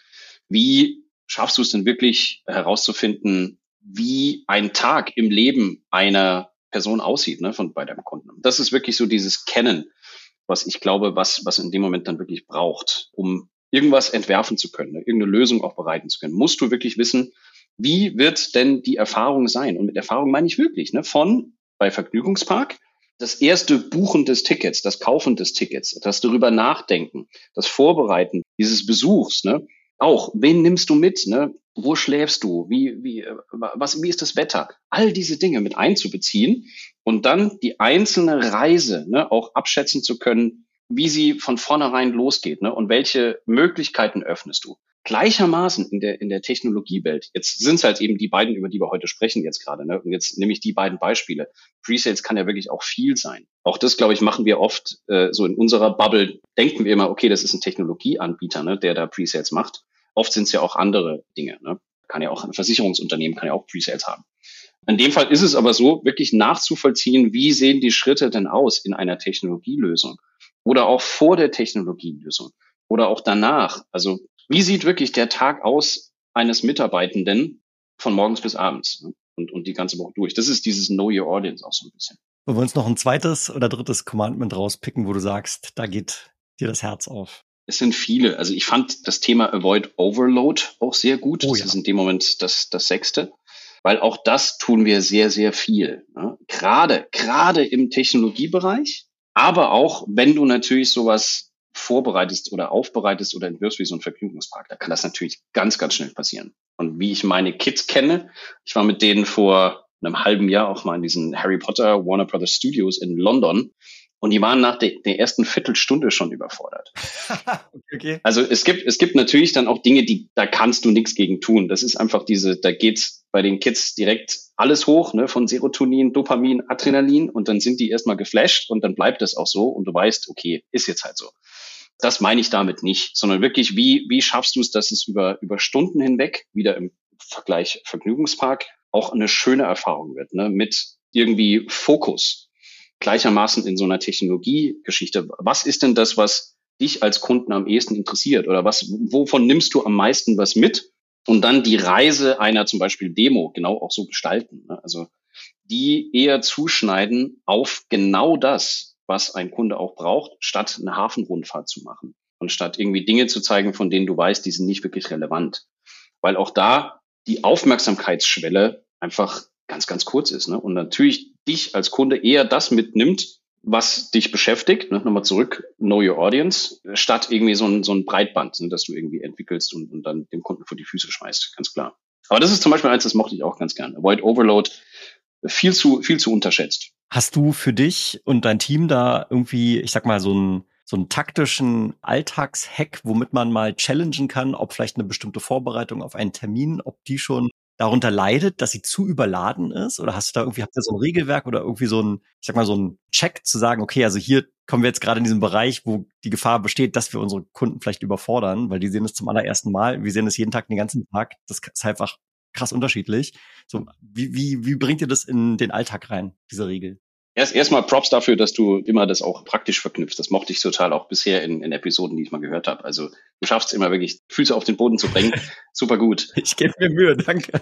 B: wie schaffst du es denn wirklich herauszufinden, wie ein Tag im Leben einer Person aussieht, ne, bei deinem Kunden. Das ist wirklich so dieses Kennen, was ich glaube, was in dem Moment dann wirklich braucht, um irgendwas entwerfen zu können, ne, irgendeine Lösung auch bereiten zu können. Musst du wirklich wissen, wie wird denn die Erfahrung sein? Und mit Erfahrung meine ich wirklich, ne, von bei Vergnügungspark, das erste Buchen des Tickets, das Kaufen des Tickets, das darüber nachdenken, das Vorbereiten dieses Besuchs, ne? Auch, wen nimmst du mit, ne? Wo schläfst du? Wie ist das Wetter? All diese Dinge mit einzubeziehen und dann die einzelne Reise, ne, auch abschätzen zu können, wie sie von vornherein losgeht, ne? Und welche Möglichkeiten öffnest du? Gleichermaßen in der Technologiewelt. Jetzt sind es halt eben die beiden, über die wir heute sprechen jetzt gerade. Ne? Und jetzt nehme ich die beiden Beispiele. Presales kann ja wirklich auch viel sein. Auch das, glaube ich, machen wir oft so in unserer Bubble. Denken wir immer, okay, das ist ein Technologieanbieter, ne, der da Presales macht. Oft sind es ja auch andere Dinge. Ne? Kann ja auch ein Versicherungsunternehmen, kann ja auch Presales haben. In dem Fall ist es aber so, wirklich nachzuvollziehen, wie sehen die Schritte denn aus in einer Technologielösung oder auch vor der Technologielösung oder auch danach. Also wie sieht wirklich der Tag aus eines Mitarbeitenden von morgens bis abends, ne? Und die ganze Woche durch? Das ist dieses Know Your Audience auch so ein bisschen.
A: Wollen wir uns noch ein zweites oder drittes Commandment rauspicken, wo du sagst, da geht dir das Herz auf?
B: Es sind viele. Also ich fand das Thema Avoid Overload auch sehr gut.
A: Oh,
B: das ist in dem Moment das 6. Weil auch das tun wir sehr, sehr viel. Ne? Gerade im Technologiebereich, aber auch, wenn du natürlich sowas vorbereitest oder aufbereitest oder entwirfst wie so ein Vergnügungspark, da kann das natürlich ganz, ganz schnell passieren. Und wie ich meine Kids kenne, ich war mit denen vor einem halben Jahr auch mal in diesen Harry Potter Warner Brothers Studios in London und die waren nach der ersten Viertelstunde schon überfordert.
A: Okay.
B: Also es gibt natürlich dann auch Dinge, da kannst du nichts gegen tun. Das ist einfach da geht's bei den Kids direkt alles hoch, ne, von Serotonin, Dopamin, Adrenalin und dann sind die erstmal geflasht und dann bleibt das auch so und du weißt, okay, ist jetzt halt so. Das meine ich damit nicht, sondern wirklich, wie schaffst du es, dass es über Stunden hinweg, wieder im Vergleich Vergnügungspark, auch eine schöne Erfahrung wird, ne, mit irgendwie Fokus. Gleichermaßen in so einer Technologiegeschichte. Was ist denn das, was dich als Kunden am ehesten interessiert oder wovon nimmst du am meisten was mit und dann die Reise einer zum Beispiel Demo genau auch so gestalten. Ne? Also die eher zuschneiden auf genau das, was ein Kunde auch braucht, statt eine Hafenrundfahrt zu machen und statt irgendwie Dinge zu zeigen, von denen du weißt, die sind nicht wirklich relevant. Weil auch da die Aufmerksamkeitsschwelle einfach ganz, ganz kurz ist. Ne? Und natürlich dich als Kunde eher das mitnimmt, was dich beschäftigt, ne? Nochmal zurück, know your audience, statt irgendwie so ein Breitband, ne? Das du irgendwie entwickelst und dann dem Kunden vor die Füße schmeißt, ganz klar. Aber das ist zum Beispiel eins, das mochte ich auch ganz gern. Avoid Overload, viel zu unterschätzt.
A: Hast du für dich und dein Team da irgendwie, ich sag mal, so einen taktischen Alltagshack, womit man mal challengen kann, ob vielleicht eine bestimmte Vorbereitung auf einen Termin, ob die schon darunter leidet, dass sie zu überladen ist? Oder habt ihr so ein Regelwerk oder irgendwie so ein Check zu sagen, okay, also hier kommen wir jetzt gerade in diesem Bereich, wo die Gefahr besteht, dass wir unsere Kunden vielleicht überfordern, weil die sehen es zum allerersten Mal, wir sehen es jeden Tag, den ganzen Tag. Das ist einfach krass unterschiedlich. So, wie bringt ihr das in den Alltag rein, diese Regel?
B: Erstmal Props dafür, dass du immer das auch praktisch verknüpfst. Das mochte ich total auch bisher in Episoden, die ich mal gehört habe. Also du schaffst es immer wirklich, Füße auf den Boden zu bringen. Super gut.
A: Ich gebe mir Mühe, danke.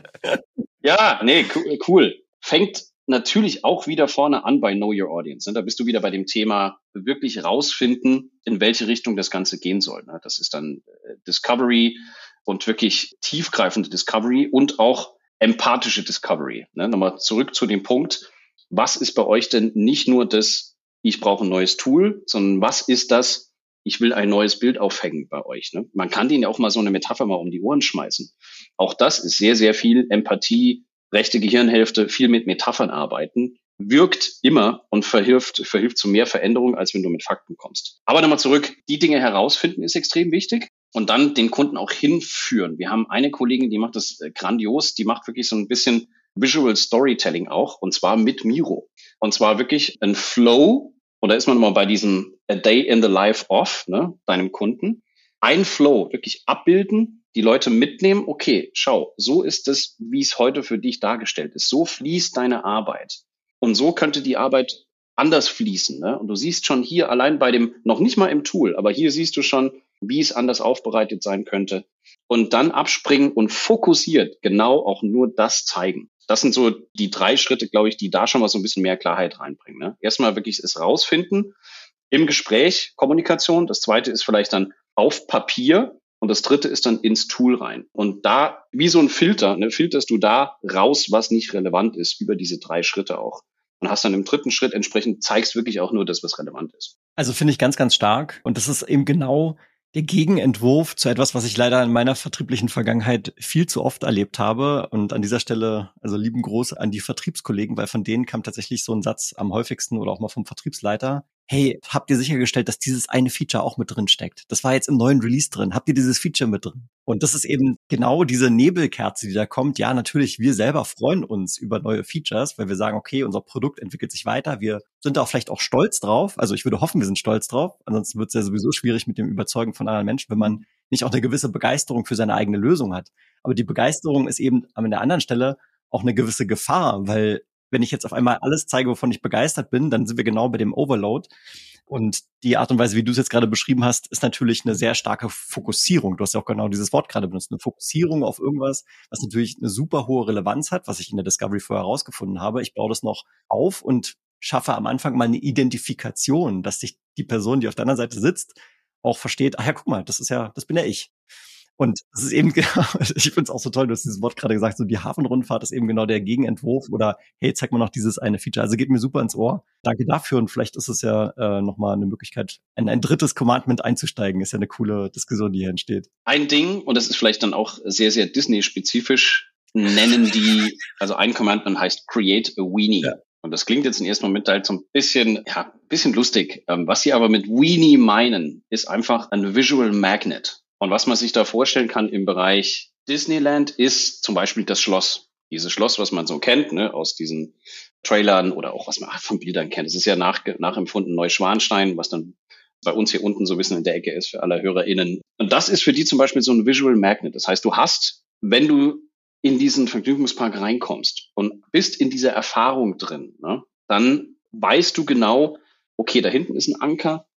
B: Ja, nee, cool. Fängt natürlich auch wieder vorne an bei Know Your Audience. Da bist du wieder bei dem Thema wirklich rausfinden, in welche Richtung das Ganze gehen soll. Das ist dann Discovery und wirklich tiefgreifende Discovery und auch empathische Discovery. Nochmal zurück zu dem Punkt, was ist bei euch denn nicht nur das, ich brauche ein neues Tool, sondern was ist das, ich will ein neues Bild aufhängen bei euch. Ne? Man kann denen ja auch mal so eine Metapher mal um die Ohren schmeißen. Auch das ist sehr, sehr viel Empathie, rechte Gehirnhälfte, viel mit Metaphern arbeiten, wirkt immer und verhilft zu mehr Veränderung, als wenn du mit Fakten kommst. Aber nochmal zurück, die Dinge herausfinden ist extrem wichtig und dann den Kunden auch hinführen. Wir haben eine Kollegin, die macht das grandios, die macht wirklich so ein bisschen Visual Storytelling auch, und zwar mit Miro. Und zwar wirklich ein Flow, und da ist man immer bei diesem A Day in the Life of, ne, deinem Kunden. Ein Flow, wirklich abbilden, die Leute mitnehmen, okay, schau, so ist es, wie es heute für dich dargestellt ist. So fließt deine Arbeit. Und so könnte die Arbeit anders fließen. Ne? Und du siehst schon hier allein bei dem, noch nicht mal im Tool, aber hier siehst du schon, wie es anders aufbereitet sein könnte. Und dann abspringen und fokussiert genau auch nur das zeigen. Das sind so die 3 Schritte, glaube ich, die da schon mal so ein bisschen mehr Klarheit reinbringen. Ne? Erstmal wirklich es rausfinden, im Gespräch Kommunikation. Das 2. ist vielleicht dann auf Papier und das 3. ist dann ins Tool rein. Und da, wie so ein Filter, ne, filterst du da raus, was nicht relevant ist, über diese 3 Schritte auch. Und hast dann im 3. Schritt entsprechend, zeigst wirklich auch nur das, was relevant ist.
A: Also finde ich ganz, ganz stark. Und das ist eben genau der Gegenentwurf zu etwas, was ich leider in meiner vertrieblichen Vergangenheit viel zu oft erlebt habe. Und an dieser Stelle, also lieben Gruß an die Vertriebskollegen, weil von denen kam tatsächlich so ein Satz am häufigsten oder auch mal vom Vertriebsleiter. Hey, habt ihr sichergestellt, dass dieses eine Feature auch mit drin steckt? Das war jetzt im neuen Release drin. Habt ihr dieses Feature mit drin? Und das ist eben genau diese Nebelkerze, die da kommt. Ja, natürlich, wir selber freuen uns über neue Features, weil wir sagen, okay, unser Produkt entwickelt sich weiter. Wir sind da vielleicht auch stolz drauf. Also ich würde hoffen, wir sind stolz drauf. Ansonsten wird es ja sowieso schwierig mit dem Überzeugen von anderen Menschen, wenn man nicht auch eine gewisse Begeisterung für seine eigene Lösung hat. Aber die Begeisterung ist eben an der anderen Stelle auch eine gewisse Gefahr, weil wenn ich jetzt auf einmal alles zeige, wovon ich begeistert bin, dann sind wir genau bei dem Overload. Und die Art und Weise, wie du es jetzt gerade beschrieben hast, ist natürlich eine sehr starke Fokussierung. Du hast ja auch genau dieses Wort gerade benutzt. Eine Fokussierung auf irgendwas, was natürlich eine super hohe Relevanz hat, was ich in der Discovery vorher herausgefunden habe. Ich baue das noch auf und schaffe am Anfang mal eine Identifikation, dass sich die Person, die auf der anderen Seite sitzt, auch versteht, ach ja, guck mal, das bin ja ich. Und das ist eben genau, ich finde es auch so toll, du hast dieses Wort gerade gesagt, so die Hafenrundfahrt ist eben genau der Gegenentwurf oder hey, zeig mal noch dieses eine Feature. Also geht mir super ins Ohr. Danke dafür und vielleicht ist es ja nochmal eine Möglichkeit, in ein 3. Commandment einzusteigen. Ist ja eine coole Diskussion, die hier entsteht.
B: Ein Ding, und das ist vielleicht dann auch sehr, sehr Disney-spezifisch, nennen die, also ein Commandment heißt Create a Weenie. Ja. Und das klingt jetzt im ersten Moment halt so ein bisschen lustig. Was sie aber mit Weenie meinen, ist einfach ein Visual Magnet. Und was man sich da vorstellen kann im Bereich Disneyland ist zum Beispiel das Schloss. Dieses Schloss, was man so kennt, ne, aus diesen Trailern oder auch was man von Bildern kennt. Es ist ja nachempfunden Neuschwanstein, was dann bei uns hier unten so ein bisschen in der Ecke ist für alle HörerInnen. Und das ist für die zum Beispiel so ein Visual Magnet. Das heißt, du hast, wenn du in diesen Vergnügungspark reinkommst und bist in dieser Erfahrung drin, ne, dann weißt du genau, okay, da hinten ist ein Anker,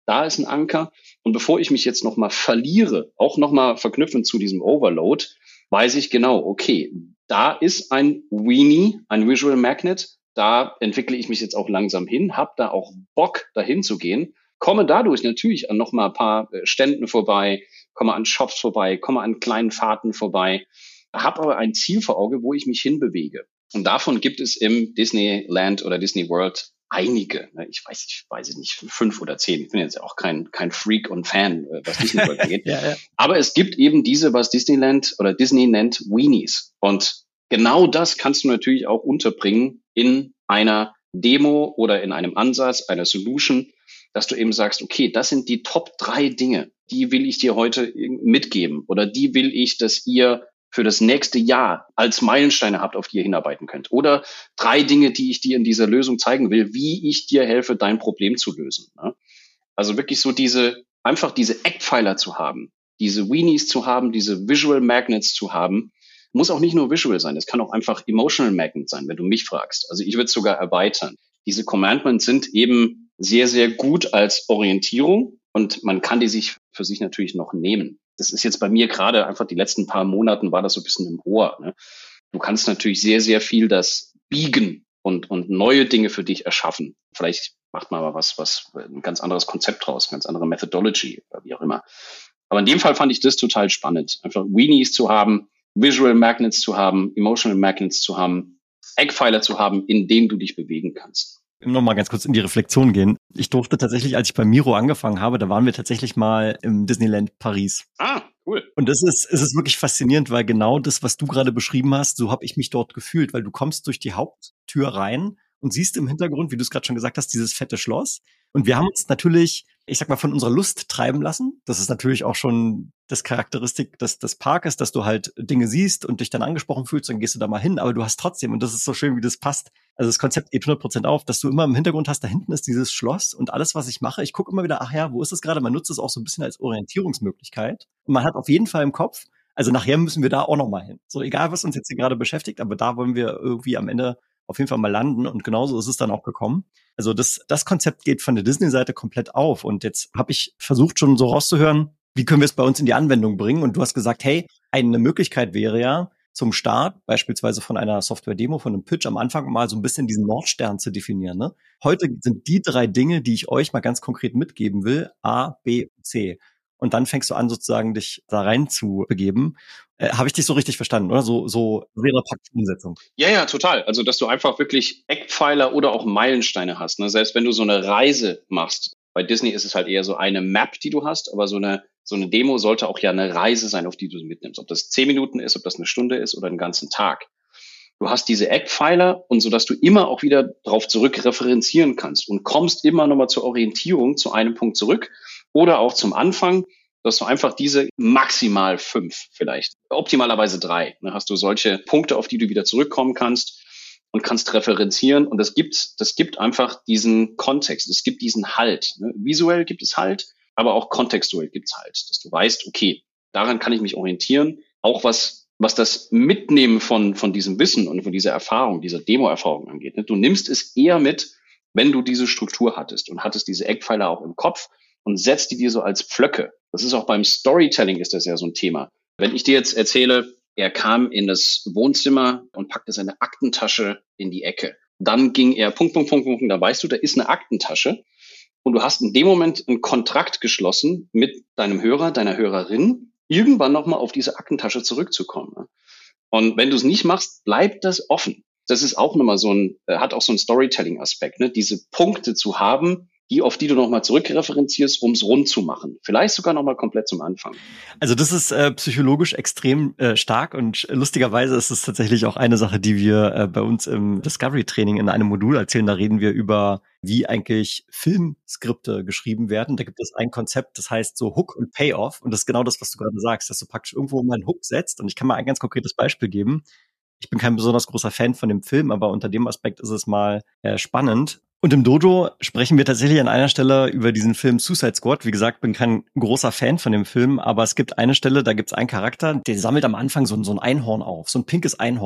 B: Da ist ein Anker. Und bevor ich mich jetzt nochmal verliere, auch nochmal verknüpfen zu diesem Overload, weiß ich genau, okay, da ist ein Weenie, ein Visual Magnet. Da entwickle ich mich jetzt auch langsam hin, habe da auch Bock, dahin zu gehen, komme dadurch natürlich an nochmal ein paar Ständen vorbei, komme an Shops vorbei, komme an kleinen Fahrten vorbei, habe aber ein Ziel vor Auge, wo ich mich hinbewege. Und davon gibt es im Disneyland oder Disney World einige. Ich weiß nicht, 5 oder 10. Ich bin jetzt auch kein Freak und Fan, was Disney World angeht. Ja. Aber es gibt eben diese, was Disneyland oder Disney nennt, Weenies. Und genau das kannst du natürlich auch unterbringen in einer Demo oder in einem Ansatz, einer Solution, dass du eben sagst, okay, das sind die Top 3 Dinge, die will ich dir heute mitgeben oder die will ich, dass ihr für das nächste Jahr als Meilensteine habt, auf die ihr hinarbeiten könnt. Oder 3 Dinge, die ich dir in dieser Lösung zeigen will, wie ich dir helfe, dein Problem zu lösen. Also wirklich so einfach diese Eckpfeiler zu haben, diese Weenies zu haben, diese Visual Magnets zu haben. Muss auch nicht nur Visual sein, es kann auch einfach Emotional Magnet sein, wenn du mich fragst. Also ich würde es sogar erweitern. Diese Commandments sind eben sehr, sehr gut als Orientierung und man kann die sich für sich natürlich noch nehmen. Das ist jetzt bei mir gerade einfach die letzten paar Monaten war das so ein bisschen im Ohr. Ne? Du kannst natürlich sehr, sehr viel das biegen und neue Dinge für dich erschaffen. Vielleicht macht man aber was ein ganz anderes Konzept draus, eine ganz andere Methodology oder wie auch immer. Aber in dem Fall fand ich das total spannend. Einfach Weenies zu haben, Visual Magnets zu haben, Emotional Magnets zu haben, Eckpfeiler zu haben, in denen du dich bewegen kannst.
A: Nochmal ganz kurz in die Reflexion gehen. Ich durfte tatsächlich, als ich bei Miro angefangen habe, da waren wir tatsächlich mal im Disneyland Paris.
B: Ah, cool.
A: Und es ist wirklich faszinierend, weil genau das, was du gerade beschrieben hast, so habe ich mich dort gefühlt, weil du kommst durch die Haupttür rein und siehst im Hintergrund, wie du es gerade schon gesagt hast, dieses fette Schloss. Und wir haben uns natürlich, ich sag mal, von unserer Lust treiben lassen. Das ist natürlich auch schon das Charakteristik des Parkes, dass du halt Dinge siehst und dich dann angesprochen fühlst, dann gehst du da mal hin. Aber du hast trotzdem, und das ist so schön, wie das passt, also das Konzept geht 100% auf, dass du immer im Hintergrund hast, da hinten ist dieses Schloss und alles, was ich mache, ich gucke immer wieder, ach ja, wo ist es gerade? Man nutzt es auch so ein bisschen als Orientierungsmöglichkeit. Und man hat auf jeden Fall im Kopf, also nachher müssen wir da auch noch mal hin. So egal, was uns jetzt hier gerade beschäftigt, aber da wollen wir irgendwie am Ende auf jeden Fall mal landen und genauso ist es dann auch gekommen. Also das Konzept geht von der Disney-Seite komplett auf und jetzt habe ich versucht schon so rauszuhören, wie können wir es bei uns in die Anwendung bringen und du hast gesagt, hey, eine Möglichkeit wäre ja zum Start beispielsweise von einer Software-Demo, von einem Pitch am Anfang mal so ein bisschen diesen Nordstern zu definieren. Ne? Heute sind die 3 Dinge, die ich euch mal ganz konkret mitgeben will, A, B und C. Und dann fängst du an, sozusagen dich da rein zu begeben. Habe ich dich so richtig verstanden, oder? So wäre praktische Umsetzung.
B: Ja, total. Also, dass du einfach wirklich Eckpfeiler oder auch Meilensteine hast. Ne? Selbst wenn du so eine Reise machst. Bei Disney ist es halt eher so eine Map, die du hast, aber so eine Demo sollte auch ja eine Reise sein, auf die du mitnimmst. Ob das 10 Minuten ist, ob das eine Stunde ist oder einen ganzen Tag. Du hast diese Eckpfeiler und so, dass du immer auch wieder darauf zurück referenzieren kannst und kommst immer nochmal zur Orientierung zu einem Punkt zurück oder auch zum Anfang, dass du einfach diese maximal 5 vielleicht, optimalerweise 3, ne, hast du solche Punkte, auf die du wieder zurückkommen kannst und kannst referenzieren und das gibt einfach diesen Kontext, es gibt diesen Halt. Ne. Visuell gibt es Halt, aber auch kontextuell gibt es Halt, dass du weißt, okay, daran kann ich mich orientieren, auch was das Mitnehmen von diesem Wissen und von dieser Erfahrung, dieser Demo-Erfahrung angeht. Ne. Du nimmst es eher mit, wenn du diese Struktur hattest und hattest diese Eckpfeiler auch im Kopf und setzt die dir so als Pflöcke. Das ist auch beim Storytelling ist das ja so ein Thema. Wenn ich dir jetzt erzähle, er kam in das Wohnzimmer und packte seine Aktentasche in die Ecke. Dann ging er Punkt, da weißt du, da ist eine Aktentasche und du hast in dem Moment einen Kontrakt geschlossen mit deinem Hörer, deiner Hörerin, irgendwann nochmal auf diese Aktentasche zurückzukommen. Und wenn du es nicht machst, bleibt das offen. Das ist auch nochmal hat auch so einen Storytelling-Aspekt, ne? Diese Punkte zu haben, auf die du nochmal zurückreferenzierst, um es rund zu machen. Vielleicht sogar nochmal komplett zum Anfang.
A: Also das ist psychologisch extrem stark und lustigerweise ist es tatsächlich auch eine Sache, die wir bei uns im Discovery-Training in einem Modul erzählen. Da reden wir über, wie eigentlich Filmskripte geschrieben werden. Da gibt es ein Konzept, das heißt so Hook und Payoff. Und das ist genau das, was du gerade sagst, dass du praktisch irgendwo mal einen Hook setzt. Und ich kann mal ein ganz konkretes Beispiel geben. Ich bin kein besonders großer Fan von dem Film, aber unter dem Aspekt ist es mal spannend. Und im Dojo sprechen wir tatsächlich an einer Stelle über diesen Film Suicide Squad. Wie gesagt, bin kein großer Fan von dem Film, aber es gibt eine Stelle, da gibt es einen Charakter, der sammelt am Anfang so ein Einhorn auf, so ein pinkes Einhorn.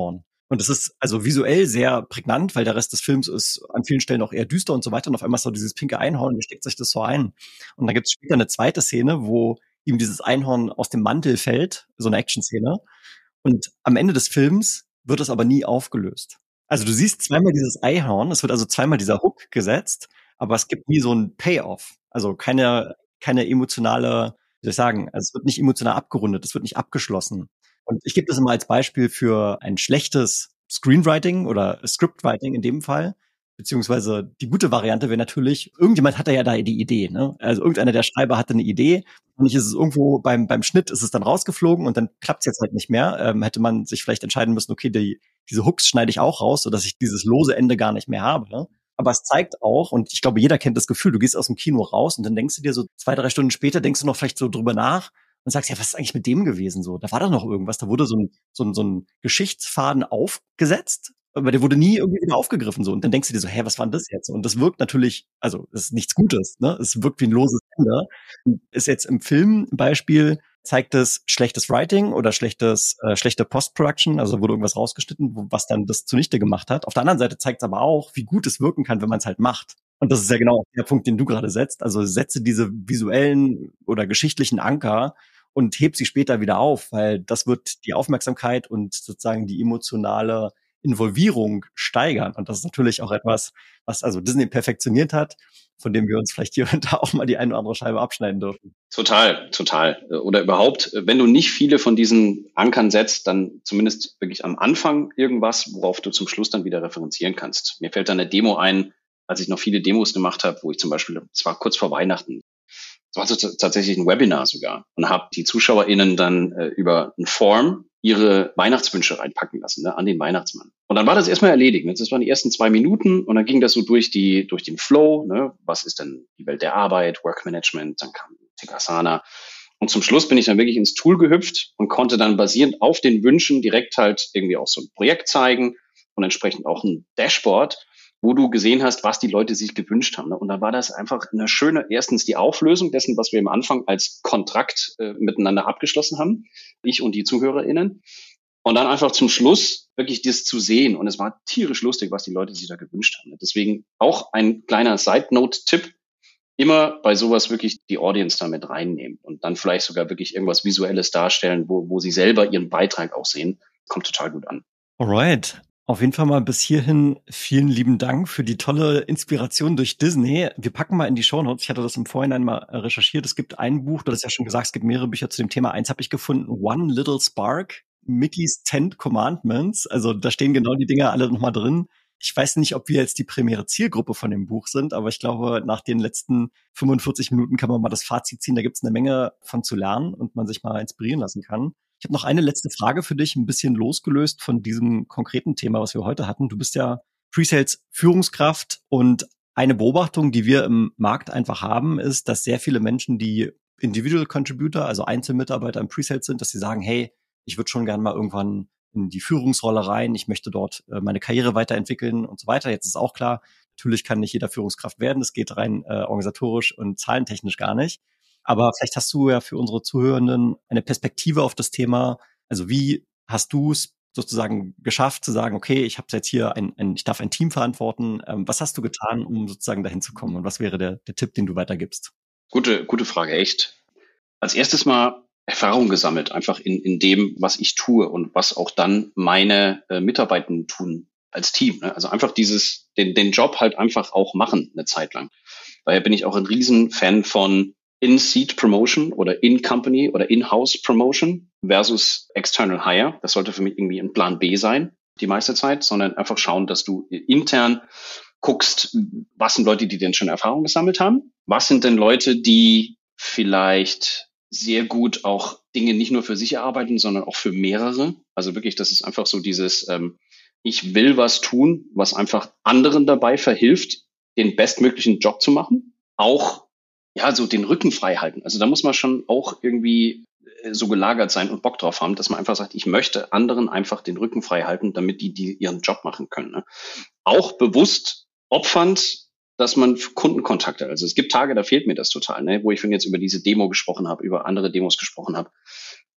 A: Und das ist also visuell sehr prägnant, weil der Rest des Films ist an vielen Stellen auch eher düster und so weiter. Und auf einmal ist so dieses pinke Einhorn, wie steckt sich das so ein? Und dann gibt es später eine zweite Szene, wo ihm dieses Einhorn aus dem Mantel fällt, so eine Action-Szene. Und am Ende des Films wird es aber nie aufgelöst. Also du siehst zweimal dieses Einhorn, es wird also zweimal dieser Hook gesetzt, aber es gibt nie so ein Payoff. Also keine emotionale, wie soll ich sagen, also es wird nicht emotional abgerundet, es wird nicht abgeschlossen. Und ich gebe das immer als Beispiel für ein schlechtes Screenwriting oder Scriptwriting in dem Fall. Beziehungsweise die gute Variante wäre natürlich, irgendjemand hatte ja da die Idee, ne? Also irgendeiner der Schreiber hatte eine Idee. Und nicht ist es irgendwo beim Schnitt ist es dann rausgeflogen und dann klappt es jetzt halt nicht mehr. Hätte man sich vielleicht entscheiden müssen, okay, diese Hooks schneide ich auch raus, sodass ich dieses lose Ende gar nicht mehr habe. Ne? Aber es zeigt auch, und ich glaube, jeder kennt das Gefühl, du gehst aus dem Kino raus und dann denkst du dir so 2-3 Stunden später, denkst du noch vielleicht so drüber nach und sagst, ja, was ist eigentlich mit dem gewesen so? Da war doch noch irgendwas, da wurde so ein Geschichtsfaden aufgesetzt, aber der wurde nie irgendwie wieder aufgegriffen so. Und dann denkst du dir so, hä, was war denn das jetzt? Und das wirkt natürlich, also das ist nichts Gutes, ne? Es wirkt wie ein loses Ende. Und ist jetzt im Filmbeispiel, zeigt es schlechtes Writing oder schlechte Post-Production, also wurde irgendwas rausgeschnitten, was dann das zunichte gemacht hat. Auf der anderen Seite zeigt es aber auch, wie gut es wirken kann, wenn man es halt macht. Und das ist ja genau der Punkt, den du gerade setzt. Also setze diese visuellen oder geschichtlichen Anker und heb sie später wieder auf, weil das wird die Aufmerksamkeit und sozusagen die emotionale Involvierung steigern. Und das ist natürlich auch etwas, was also Disney perfektioniert hat, von dem wir uns vielleicht hier und da auch mal die eine oder andere Scheibe abschneiden dürfen.
B: Total. Oder überhaupt, wenn du nicht viele von diesen Ankern setzt, dann zumindest wirklich am Anfang irgendwas, worauf du zum Schluss dann wieder referenzieren kannst. Mir fällt da eine Demo ein, als ich noch viele Demos gemacht habe, wo ich zum Beispiel, es war kurz vor Weihnachten, es war tatsächlich ein Webinar sogar und habe die ZuschauerInnen dann über ein Form ihre Weihnachtswünsche reinpacken lassen, ne, an den Weihnachtsmann. Und dann war das erstmal erledigt. Ne? Das waren die ersten 2 Minuten und dann ging das so durch den Flow. Ne? Was ist denn die Welt der Arbeit, Workmanagement? Dann kam Asana. Und zum Schluss bin ich dann wirklich ins Tool gehüpft und konnte dann basierend auf den Wünschen direkt halt irgendwie auch so ein Projekt zeigen und entsprechend auch ein Dashboard, wo du gesehen hast, was die Leute sich gewünscht haben. Und da war das einfach eine schöne, erstens die Auflösung dessen, was wir am Anfang als Kontrakt miteinander abgeschlossen haben, ich und die ZuhörerInnen. Und dann einfach zum Schluss wirklich das zu sehen. Und es war tierisch lustig, was die Leute sich da gewünscht haben. Deswegen auch ein kleiner Side-Note-Tipp, immer bei sowas wirklich die Audience da mit reinnehmen und dann vielleicht sogar wirklich irgendwas Visuelles darstellen, wo sie selber ihren Beitrag auch sehen. Kommt total gut an.
A: Alright. Auf jeden Fall mal bis hierhin vielen lieben Dank für die tolle Inspiration durch Disney. Wir packen mal in die Shownotes. Ich hatte das im Vorhinein mal recherchiert. Es gibt ein Buch, du hast ja schon gesagt, es gibt mehrere Bücher zu dem Thema. Eins habe ich gefunden, One Little Spark, Mickey's 10 Commandments. Also da stehen genau die Dinge alle nochmal drin. Ich weiß nicht, ob wir jetzt die primäre Zielgruppe von dem Buch sind, aber ich glaube, nach den letzten 45 Minuten kann man mal das Fazit ziehen. Da gibt es eine Menge von zu lernen und man sich mal inspirieren lassen kann. Ich habe noch eine letzte Frage für dich, ein bisschen losgelöst von diesem konkreten Thema, was wir heute hatten. Du bist ja Pre-Sales-Führungskraft und eine Beobachtung, die wir im Markt einfach haben, ist, dass sehr viele Menschen, die Individual Contributor, also Einzelmitarbeiter im Pre-Sales sind, dass sie sagen, hey, ich würde schon gerne mal irgendwann in die Führungsrolle rein, ich möchte dort meine Karriere weiterentwickeln und so weiter. Jetzt ist auch klar, natürlich kann nicht jeder Führungskraft werden, das geht rein organisatorisch und zahlentechnisch gar nicht. Aber vielleicht hast du ja für unsere Zuhörenden eine Perspektive auf das Thema. Also wie hast du es sozusagen geschafft zu sagen, okay, ich habe jetzt hier ich darf ein Team verantworten. Was hast du getan, um sozusagen dahin zu kommen? Und was wäre der Tipp, den du weitergibst?
B: Gute Frage, echt. Als erstes mal Erfahrung gesammelt, einfach in dem, was ich tue und was auch dann meine Mitarbeitenden tun als Team. Ne? Also einfach den Job halt einfach auch machen eine Zeit lang. Daher bin ich auch ein Riesenfan von In-Seat Promotion oder In-Company oder In-House Promotion versus External Hire. Das sollte für mich irgendwie ein Plan B sein, die meiste Zeit, sondern einfach schauen, dass du intern guckst, was sind Leute, die denn schon Erfahrung gesammelt haben? Was sind denn Leute, die vielleicht sehr gut auch Dinge nicht nur für sich erarbeiten, sondern auch für mehrere? Also wirklich, das ist einfach so dieses, ich will was tun, was einfach anderen dabei verhilft, den bestmöglichen Job zu machen. Auch ja, so den Rücken frei halten. Also da muss man schon auch irgendwie so gelagert sein und Bock drauf haben, dass man einfach sagt, ich möchte anderen einfach den Rücken frei halten, damit die ihren Job machen können. Ne? Auch bewusst opfernd, dass man Kundenkontakte, also es gibt Tage, da fehlt mir das total, ne? Wo ich jetzt über diese Demo gesprochen habe, über andere Demos gesprochen habe.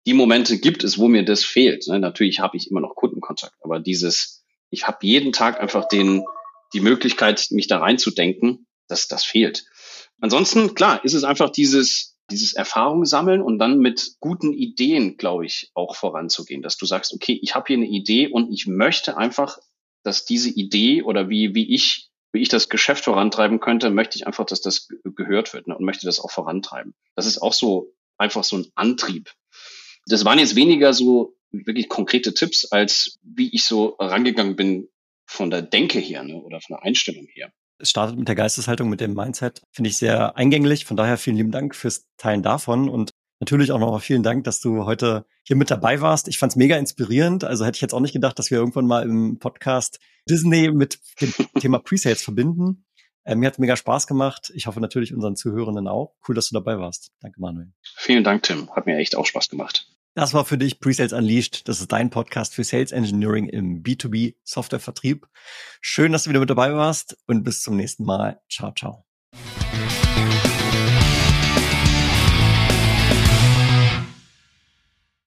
B: die Momente gibt es, wo mir das fehlt. Ne? Natürlich habe ich immer noch Kundenkontakt, aber ich habe jeden Tag einfach die Möglichkeit, mich da reinzudenken, das fehlt. Ansonsten, klar, ist es einfach dieses Erfahrung sammeln und dann mit guten Ideen, glaube ich, auch voranzugehen, dass du sagst, okay, ich habe hier eine Idee und ich möchte einfach, dass diese Idee oder wie ich das Geschäft vorantreiben könnte, möchte ich einfach, dass das gehört wird, ne, und möchte das auch vorantreiben. Das ist auch so einfach so ein Antrieb. Das waren jetzt weniger so wirklich konkrete Tipps, als wie ich so rangegangen bin von der Denke her, ne, oder von der Einstellung her.
A: Es startet mit der Geisteshaltung, mit dem Mindset. Finde ich sehr eingänglich. Von daher vielen lieben Dank fürs Teilen davon und natürlich auch noch vielen Dank, dass du heute hier mit dabei warst. Ich fand es mega inspirierend. Also hätte ich jetzt auch nicht gedacht, dass wir irgendwann mal im Podcast Disney mit dem Thema Presales verbinden. Mir hat es mega Spaß gemacht. Ich hoffe natürlich unseren Zuhörenden auch. Cool, dass du dabei warst. Danke, Manuel.
B: Vielen Dank, Tim. Hat mir echt auch Spaß gemacht.
A: Das war für dich Presales Unleashed. Das ist dein Podcast für Sales Engineering im B2B Softwarevertrieb. Schön, dass du wieder mit dabei warst und bis zum nächsten Mal. Ciao, ciao.